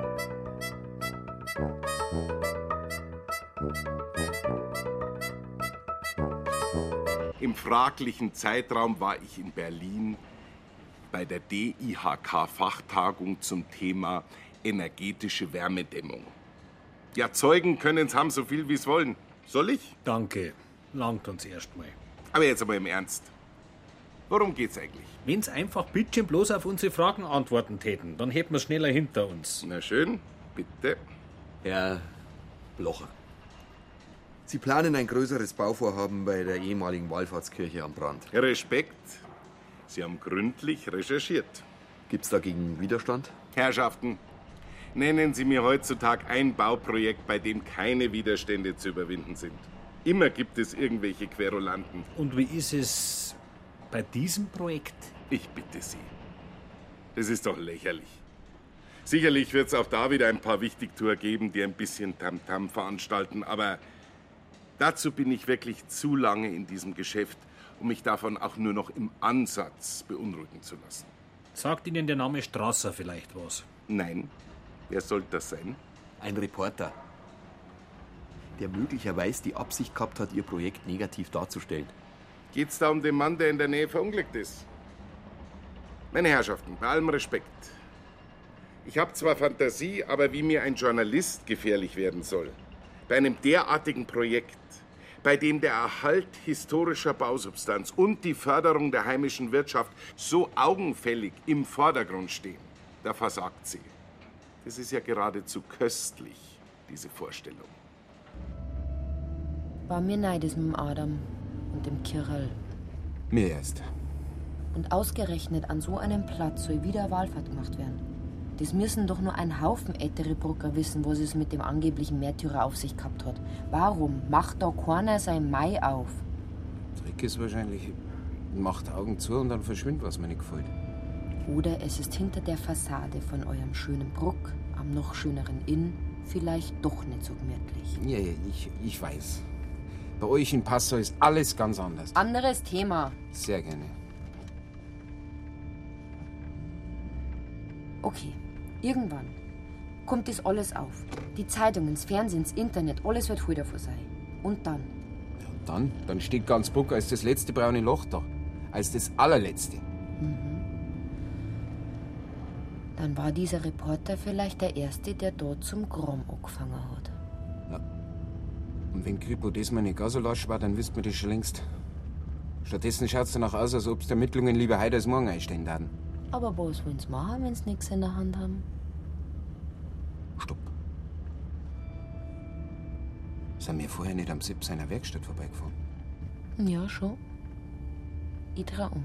Im fraglichen Zeitraum war ich in Berlin bei der DIHK-Fachtagung zum Thema energetische Wärmedämmung. Ja, Zeugen können's haben, so viel wie's wollen. Soll ich? Danke, langt uns erstmal. Aber jetzt aber im Ernst. Worum geht's eigentlich? Wenn's einfach bitte bloß auf unsere Fragen antworten täten, dann hätten wir's schneller hinter uns. Na schön, bitte. Herr Blocher, Sie planen ein größeres Bauvorhaben bei der ehemaligen Wallfahrtskirche am Brand. Respekt. Sie haben gründlich recherchiert. Gibt's dagegen Widerstand? Herrschaften, nennen Sie mir heutzutage ein Bauprojekt, bei dem keine Widerstände zu überwinden sind. Immer gibt es irgendwelche Querulanten. Und wie ist es bei diesem Projekt? Ich bitte Sie. Das ist doch lächerlich. Sicherlich wird es auch da wieder ein paar Wichtigtuer geben, die ein bisschen Tamtam veranstalten, aber dazu bin ich wirklich zu lange in diesem Geschäft, um mich davon auch nur noch im Ansatz beunruhigen zu lassen. Sagt Ihnen der Name Strasser vielleicht was? Nein. Wer soll das sein? Ein Reporter, der möglicherweise die Absicht gehabt hat, Ihr Projekt negativ darzustellen. Geht's da um den Mann, der in der Nähe verunglückt ist? Meine Herrschaften, bei allem Respekt. Ich habe zwar Fantasie, aber wie mir ein Journalist gefährlich werden soll, bei einem derartigen Projekt, bei dem der Erhalt historischer Bausubstanz und die Förderung der heimischen Wirtschaft so augenfällig im Vordergrund stehen, da versagt sie. Das ist ja geradezu köstlich, diese Vorstellung. War mir neidisch mit dem Adam und dem Kircherl. Mir erst. Und ausgerechnet an so einem Platz soll wieder eine Wallfahrt gemacht werden. Das müssen doch nur ein Haufen ältere Brucker wissen, was es mit dem angeblichen Märtyrer auf sich gehabt hat. Warum macht da keiner sein Mai auf? Trick ist wahrscheinlich, macht Augen zu und dann verschwindet, was mir nicht gefällt. Oder es ist hinter der Fassade von eurem schönen Bruck, am noch schöneren Inn, vielleicht doch nicht so gemütlich. Ja, ich weiß. Bei euch in Passau ist alles ganz anders. Anderes Thema. Sehr gerne. Okay, irgendwann kommt das alles auf. Die Zeitungen, das Fernsehen, das Internet, alles wird voll davon sein. Und dann? Ja, und dann steht ganz Bruck als das letzte braune Loch da. Als das allerletzte. Dann war dieser Reporter vielleicht der Erste, der dort zum Grom angefangen hat. Und wenn Kripo das mal nicht gar so lasch war, dann wüssten wir das schon längst. Stattdessen schaut's danach aus, als ob die Ermittlungen lieber heute als morgen einstellen werden. Aber was wollen sie machen, wenn sie nichts in der Hand haben? Stopp. Sind wir vorher nicht am Sepp seiner Werkstatt vorbeigefahren? Ja, schon. Ich dreh um.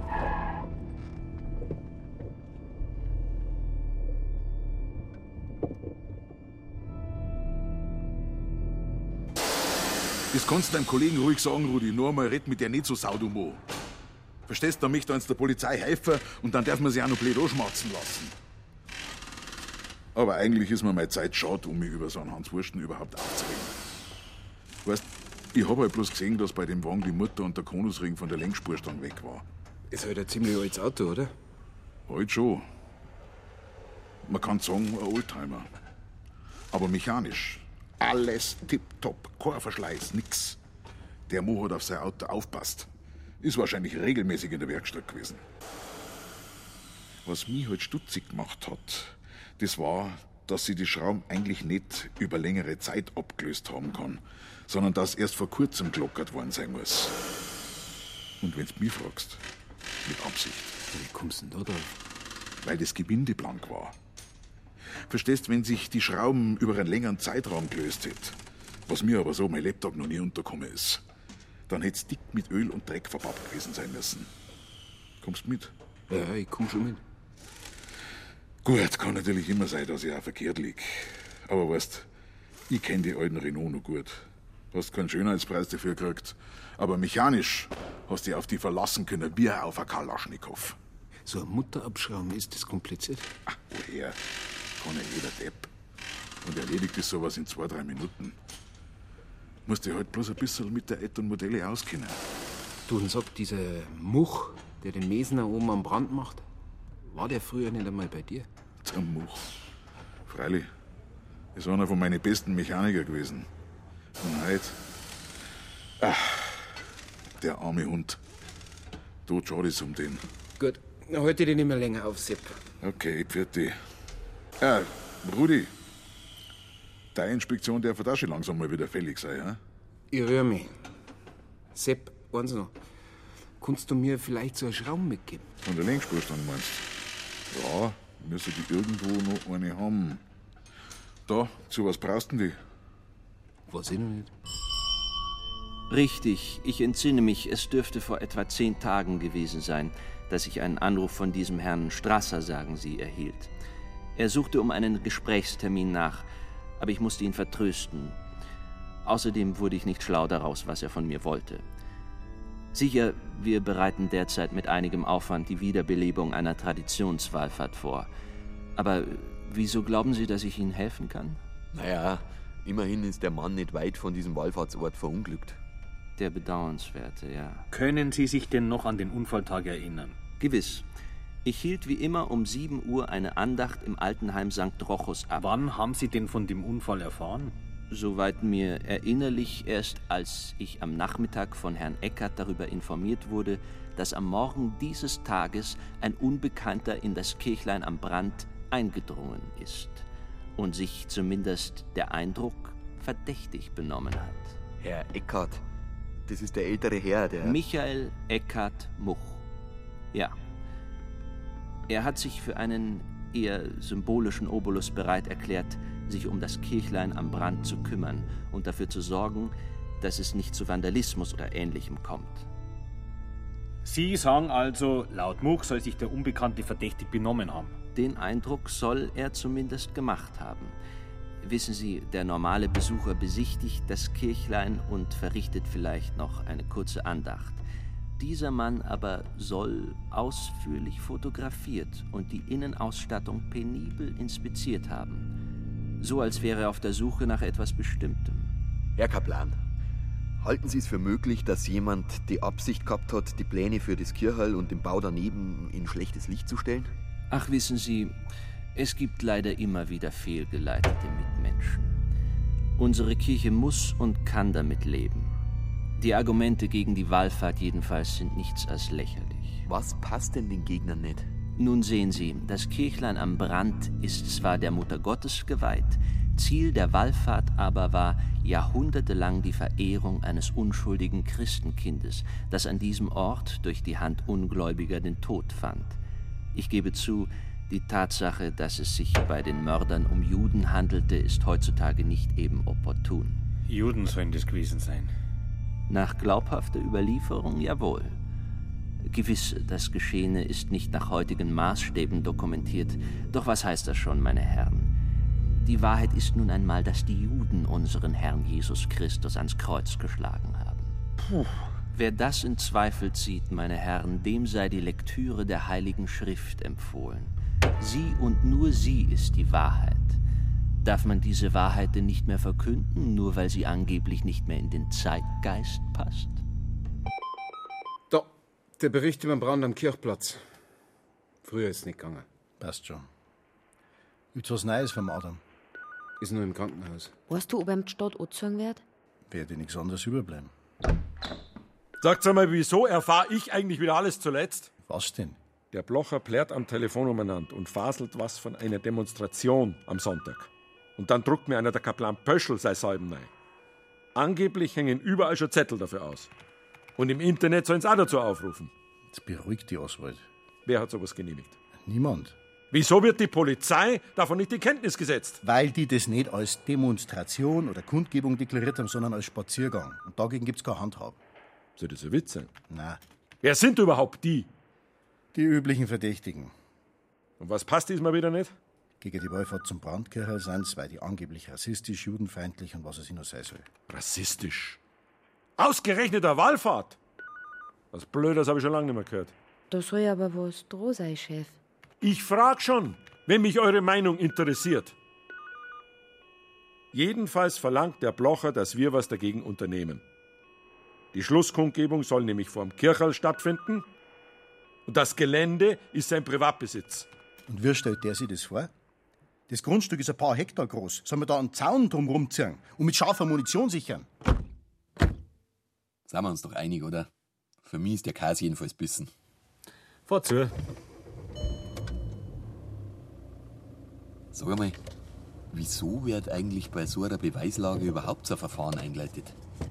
Das kannst du deinem Kollegen ruhig sagen, Rudi. Nur einmal red mit der nicht so saudumo. Verstehst du, da möchte uns der Polizei helfen und dann darf man sich auch noch blöd anschmatzen lassen. Aber eigentlich ist mir meine Zeit schade, um mich über so einen Hans Wursten überhaupt aufzuregen. Weißt, ich hab halt bloß gesehen, dass bei dem Wagen die Mutter und der Konusring von der Lenkspurstange weg war. Ist halt ein ziemlich altes Auto, oder? Halt schon. Man kann sagen, ein Oldtimer. Aber mechanisch. Alles tipptopp, kein Verschleiß, nix. Der Mo hat auf sein Auto aufpasst. Ist wahrscheinlich regelmäßig in der Werkstatt gewesen. Was mich halt stutzig gemacht hat, das war, dass sie die Schrauben eigentlich nicht über längere Zeit abgelöst haben kann, sondern dass erst vor kurzem gelockert worden sein muss. Und wenn's mich fragst, mit Absicht. Wie kommst du denn da drauf? Weil das Gebinde blank war. Verstehst, wenn sich die Schrauben über einen längeren Zeitraum gelöst hätte, was mir aber so mein Lebtag noch nie untergekommen ist, dann hätte es dick mit Öl und Dreck verpappt gewesen sein müssen. Kommst mit? Ja, ich komm schon mit. Gut, kann natürlich immer sein, dass ich auch verkehrt lieg. Aber weißt, ich kenn die alten Renault noch gut. Hast keinen Schönheitspreis dafür gekriegt, aber mechanisch hast du dich auf die verlassen können, wie auf ein Kalaschnikow. So eine Mutter abschrauben, ist das kompliziert? Ach, woher? Kann ja jeder Depp. Und erledigt ist sowas in 2-3 Minuten. Musst du halt bloß ein bisschen mit der Ed und Modelle auskennen. Du, und sag, dieser Much, der den Mesener oben am Brand macht, war der früher nicht einmal bei dir? Der Much. Freilich. Ist einer von meinen besten Mechaniker gewesen. Und heute. Ach, der arme Hund. Tot schade ist um den. Gut, dann halte ich dich nicht mehr länger auf, Sepp. Okay, pfiat. Rudi. Deine Inspektion darf da schon langsam mal wieder fällig sein, ja? Ich rühr mich. Sepp, eins noch. Kannst du mir vielleicht so eine Schrauben mitgeben? Von der Lenkspurstange meinst du? Ja, müsste die irgendwo noch eine haben. Da, zu was brauchst du denn die? Weiß ich noch nicht. Richtig, ich entsinne mich, es dürfte vor etwa 10 Tagen gewesen sein, dass ich einen Anruf von diesem Herrn Strasser, sagen Sie, erhielt. Er suchte um einen Gesprächstermin nach, aber ich musste ihn vertrösten. Außerdem wurde ich nicht schlau daraus, was er von mir wollte. Sicher, wir bereiten derzeit mit einigem Aufwand die Wiederbelebung einer Traditionswallfahrt vor. Aber wieso glauben Sie, dass ich Ihnen helfen kann? Naja, immerhin ist der Mann nicht weit von diesem Wallfahrtsort verunglückt. Der Bedauernswerte, ja. Können Sie sich denn noch an den Unfalltag erinnern? Gewiss. Ich hielt wie immer um 7 Uhr eine Andacht im Altenheim St. Rochus ab. Wann haben Sie denn von dem Unfall erfahren? Soweit mir erinnerlich erst, als ich am Nachmittag von Herrn Eckert darüber informiert wurde, dass am Morgen dieses Tages ein Unbekannter in das Kirchlein am Brand eingedrungen ist und sich zumindest der Eindruck verdächtig benommen hat. Herr Eckert, das ist der ältere Herr, der... Michael Eckert Much. Ja. Er hat sich für einen eher symbolischen Obolus bereit erklärt, sich um das Kirchlein am Brand zu kümmern und dafür zu sorgen, dass es nicht zu Vandalismus oder Ähnlichem kommt. Sie sagen also, laut Much soll sich der Unbekannte verdächtig benommen haben. Den Eindruck soll er zumindest gemacht haben. Wissen Sie, der normale Besucher besichtigt das Kirchlein und verrichtet vielleicht noch eine kurze Andacht. Dieser Mann aber soll ausführlich fotografiert und die Innenausstattung penibel inspiziert haben. So als wäre er auf der Suche nach etwas Bestimmtem. Herr Kaplan, halten Sie es für möglich, dass jemand die Absicht gehabt hat, die Pläne für das Kirchhall und den Bau daneben in schlechtes Licht zu stellen? Ach, wissen Sie, es gibt leider immer wieder fehlgeleitete Mitmenschen. Unsere Kirche muss und kann damit leben. Die Argumente gegen die Wallfahrt jedenfalls sind nichts als lächerlich. Was passt denn den Gegnern nicht? Nun sehen Sie, das Kirchlein am Brand ist zwar der Mutter Gottes geweiht, Ziel der Wallfahrt aber war jahrhundertelang die Verehrung eines unschuldigen Christenkindes, das an diesem Ort durch die Hand Ungläubiger den Tod fand. Ich gebe zu, die Tatsache, dass es sich bei den Mördern um Juden handelte, ist heutzutage nicht eben opportun. Juden sollen das gewesen sein. Nach glaubhafter Überlieferung jawohl. Gewiss, das Geschehene ist nicht nach heutigen Maßstäben dokumentiert. Doch was heißt das schon, meine Herren? Die Wahrheit ist nun einmal, dass die Juden unseren Herrn Jesus Christus ans Kreuz geschlagen haben. Puh. Wer das in Zweifel zieht, meine Herren, dem sei die Lektüre der Heiligen Schrift empfohlen. Sie und nur sie ist die Wahrheit. Darf man diese Wahrheit denn nicht mehr verkünden, nur weil sie angeblich nicht mehr in den Zeitgeist passt? Da, der Bericht über den Brand am Kirchplatz. Früher ist es nicht gegangen. Passt schon. Gibt's was Neues vom Adam? Ist nur im Krankenhaus. Weißt du, ob ihm die Stadt angezogen wird? Werde nichts anderes überbleiben. Sagt's einmal, wieso erfahre ich eigentlich wieder alles zuletzt? Was denn? Der Blocher plärt am Telefon umeinander und faselt was von einer Demonstration am Sonntag. Und dann druckt mir einer der Kaplan Pöschl sei Salben rein. Angeblich hängen überall schon Zettel dafür aus. Und im Internet sollen sie auch dazu aufrufen. Jetzt beruhigt die Oswald. Wer hat sowas genehmigt? Niemand. Wieso wird die Polizei davon nicht in Kenntnis gesetzt? Weil die das nicht als Demonstration oder Kundgebung deklariert haben, sondern als Spaziergang. Und dagegen gibt's keine Handhabe. Soll das ein Witz sein? Nein. Wer sind überhaupt die? Die üblichen Verdächtigen. Und was passt diesmal wieder nicht? Gegen die Wallfahrt zum Brandkirchel sind's, weil die angeblich rassistisch, judenfeindlich und was es noch sein soll. Rassistisch? Ausgerechnet eine Wallfahrt? Was Blödes habe ich schon lange nicht mehr gehört. Da soll aber was dran sein, Chef. Ich frag schon, wenn mich eure Meinung interessiert. Jedenfalls verlangt der Blocher, dass wir was dagegen unternehmen. Die Schlusskundgebung soll nämlich vor dem Kirchel stattfinden und das Gelände ist sein Privatbesitz. Und wie stellt der sich das vor? Das Grundstück ist ein paar Hektar groß. Sollen wir da einen Zaun drum rumziehen und mit scharfer Munition sichern? Sind wir uns doch einig, oder? Für mich ist der Käse jedenfalls bissen. Fahr zu. Sag einmal, wieso wird eigentlich bei so einer Beweislage überhaupt so ein Verfahren eingeleitet?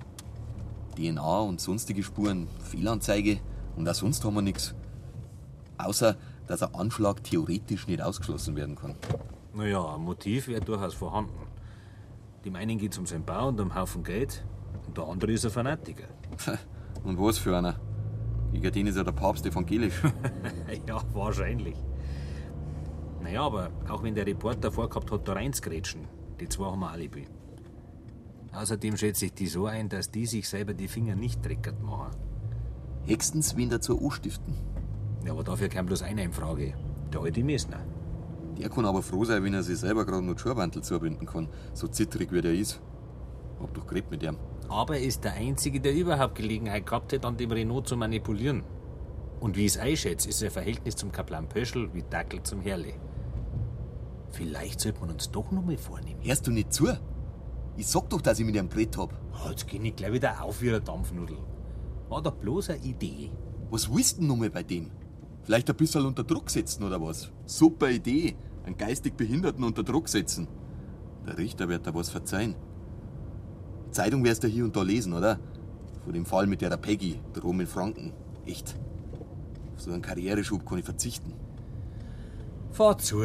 DNA und sonstige Spuren, Fehlanzeige und auch sonst haben wir nichts. Außer, dass ein Anschlag theoretisch nicht ausgeschlossen werden kann. Naja, ein Motiv wäre durchaus vorhanden. Dem einen geht es um seinen Bau und um einen Haufen Geld und der andere ist ein Fanatiker. Und was für einer? Gegen den ist ja der Papst evangelisch. Ja, wahrscheinlich. Naja, aber auch wenn der Reporter vorgehabt hat, da reinzugrätschen, die zwei haben ein Alibi. Außerdem schätze ich die so ein, dass die sich selber die Finger nicht dreckert machen. Höchstens wen dazu anstiften. Ja, aber dafür kam bloß einer in Frage. Der alte Messner. Der kann aber froh sein, wenn er sich selber gerade noch die Schuhbantel zubinden kann. So zittrig wie der ist. Hab doch geredet mit ihm. Aber er ist der Einzige, der überhaupt Gelegenheit gehabt hat, an dem Renault zu manipulieren. Und wie ich es einschätze, ist sein Verhältnis zum Kaplan Pöschl wie Dackel zum Herrle. Vielleicht sollte man uns doch noch mal vornehmen. Hörst du nicht zu? Ich sag doch, dass ich mit ihm geredet hab. Oh, jetzt geh ich gleich wieder auf wie eine Dampfnudel. War doch bloß eine Idee. Was willst du denn noch mal bei dem? Vielleicht ein bisschen unter Druck setzen oder was? Super Idee. Einen geistig Behinderten unter Druck setzen. Der Richter wird da was verzeihen. Zeitung wirst du hier und da lesen, oder? Von dem Fall mit der Peggy, der Rom in Franken. Echt. Auf so einen Karriereschub kann ich verzichten. Fahr zu.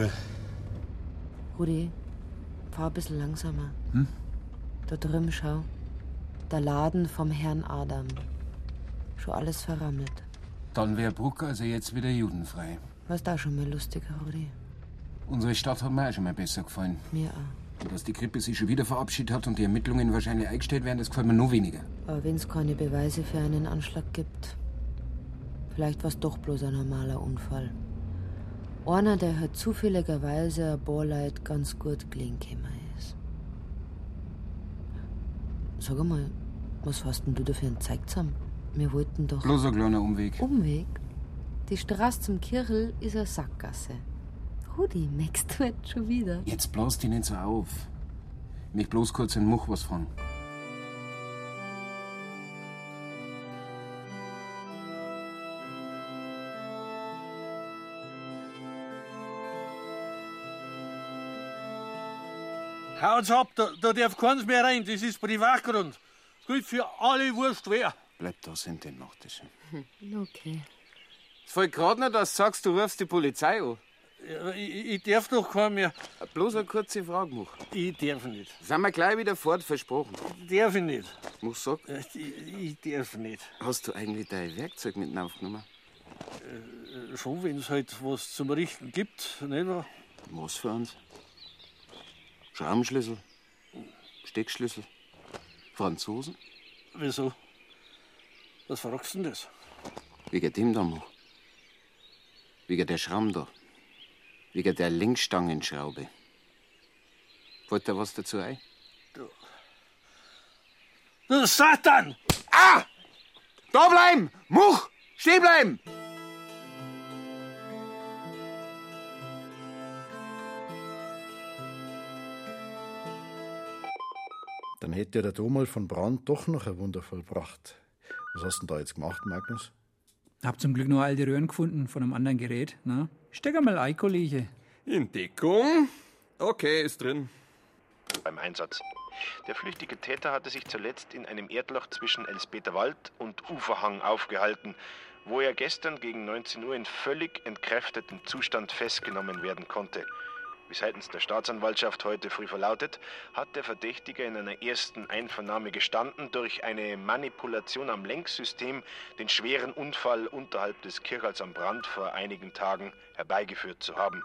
Rudi, fahr ein bisschen langsamer. Hm? Da drüben, schau. Der Laden vom Herrn Adam. Schon alles verrammelt. Dann wäre Bruck also jetzt wieder judenfrei. Warst auch schon mal lustiger, Rudi? Unsere Stadt hat mir auch schon mal besser gefallen. Mir auch. Und dass die Krippe sich schon wieder verabschiedet hat und die Ermittlungen wahrscheinlich eingestellt werden, das gefällt mir noch weniger. Aber wenn es keine Beweise für einen Anschlag gibt, vielleicht war es doch bloß ein normaler Unfall. Einer, der halt zufälligerweise ein paar Leute ganz gut gelegen gekommen ist. Sag einmal, was hast denn du da für einen Zeig zusammen? Wir wollten doch... Bloß ein kleiner Umweg. Umweg? Die Straße zum Kirchel ist eine Sackgasse. Rudi, merkst du jetzt schon wieder? Jetzt blas dich nicht so auf. Ich möchte bloß kurz in Much was fragen. Haut's ab, da darf keins mehr rein, das ist Privatgrund. Das gilt für alle, wurscht wer. Bleib da, sind denn noch das. Okay. Es fällt gerade nicht, dass du sagst, du rufst die Polizei an. Ja, ich darf doch keinen mehr. Bloß eine kurze Frage machen. Ich darf nicht. Sind wir gleich wieder fort, versprochen? Darf ich nicht. Muss sagen? Ich darf nicht. Hast du eigentlich dein Werkzeug mit aufgenommen? Schon, wenn es halt was zum Richten gibt, nicht wahr? Was für uns? Schraubenschlüssel? Steckschlüssel? Franzosen? Wieso? Was fragst du denn das? Wegen dem da noch. Wegen der Schramm da. Wegen der Lenkstangenschraube. Fällt da was dazu ein? Du Satan! Ah! Da bleiben! Much! Stehen bleiben! Dann hätte ja der Domal von Brand doch noch ein Wunder vollbracht. Was hast du denn da jetzt gemacht, Magnus? Hab zum Glück nur alte Röhren gefunden von einem anderen Gerät. Na? Steck einmal ein, Kollege. In Deckung. Okay, ist drin. Beim Einsatz. Der flüchtige Täter hatte sich zuletzt in einem Erdloch zwischen Elspeterwald und Uferhang aufgehalten, wo er gestern gegen 19 Uhr in völlig entkräftetem Zustand festgenommen werden konnte. Wie seitens der Staatsanwaltschaft heute früh verlautet, hat der Verdächtige in einer ersten Einvernahme gestanden, durch eine Manipulation am Lenksystem den schweren Unfall unterhalb des Kirchhals am Brand vor einigen Tagen herbeigeführt zu haben.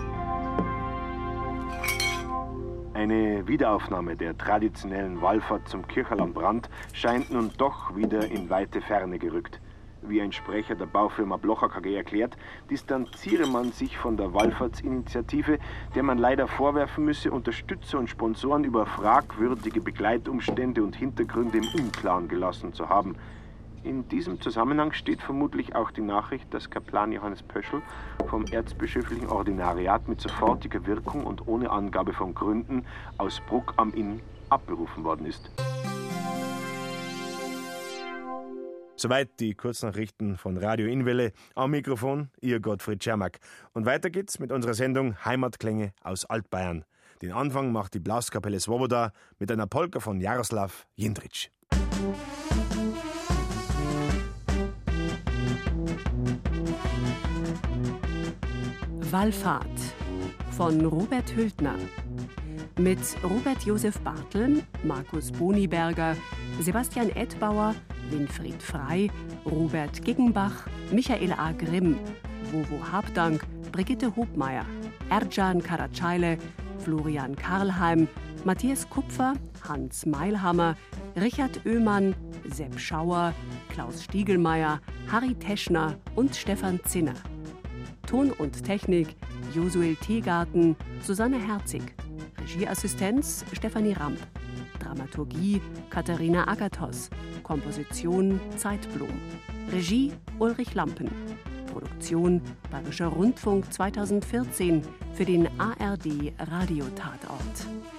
Eine Wiederaufnahme der traditionellen Wallfahrt zum Kirchhal am Brand scheint nun doch wieder in weite Ferne gerückt. Wie ein Sprecher der Baufirma Blocher KG erklärt, distanziere man sich von der Wallfahrtsinitiative, der man leider vorwerfen müsse, Unterstützer und Sponsoren über fragwürdige Begleitumstände und Hintergründe im Unklaren gelassen zu haben. In diesem Zusammenhang steht vermutlich auch die Nachricht, dass Kaplan Johannes Pöschl vom erzbischöflichen Ordinariat mit sofortiger Wirkung und ohne Angabe von Gründen aus Bruck am Inn abberufen worden ist. Soweit die Kurznachrichten von Radio Innwelle. Am Mikrofon, Ihr Gottfried Schermack. Und weiter geht's mit unserer Sendung Heimatklänge aus Altbayern. Den Anfang macht die Blaskapelle Swoboda mit einer Polka von Jaroslav Jindřich. Wallfahrt von Robert Hültner. Mit Robert Josef Bartel, Markus Boniberger, Sebastian Edbauer, Winfried Frey, Robert Giggenbach, Michael A. Grimm, Wowo Habdank, Brigitte Hobmeier, Ercan Karacayle, Florian Karlheim, Matthias Kupfer, Hans Meilhammer, Richard Oehmann, Sepp Schauer, Klaus Stiegelmeier, Harry Teschner und Stefan Zinner. Ton und Technik Josuel Teegarten, Susanne Herzig. Regieassistenz Stefanie Ramp. Dramaturgie Katharina Agathos. Komposition Zeitblom. Regie Ulrich Lampen. Produktion Bayerischer Rundfunk 2014 für den ARD Radiotatort.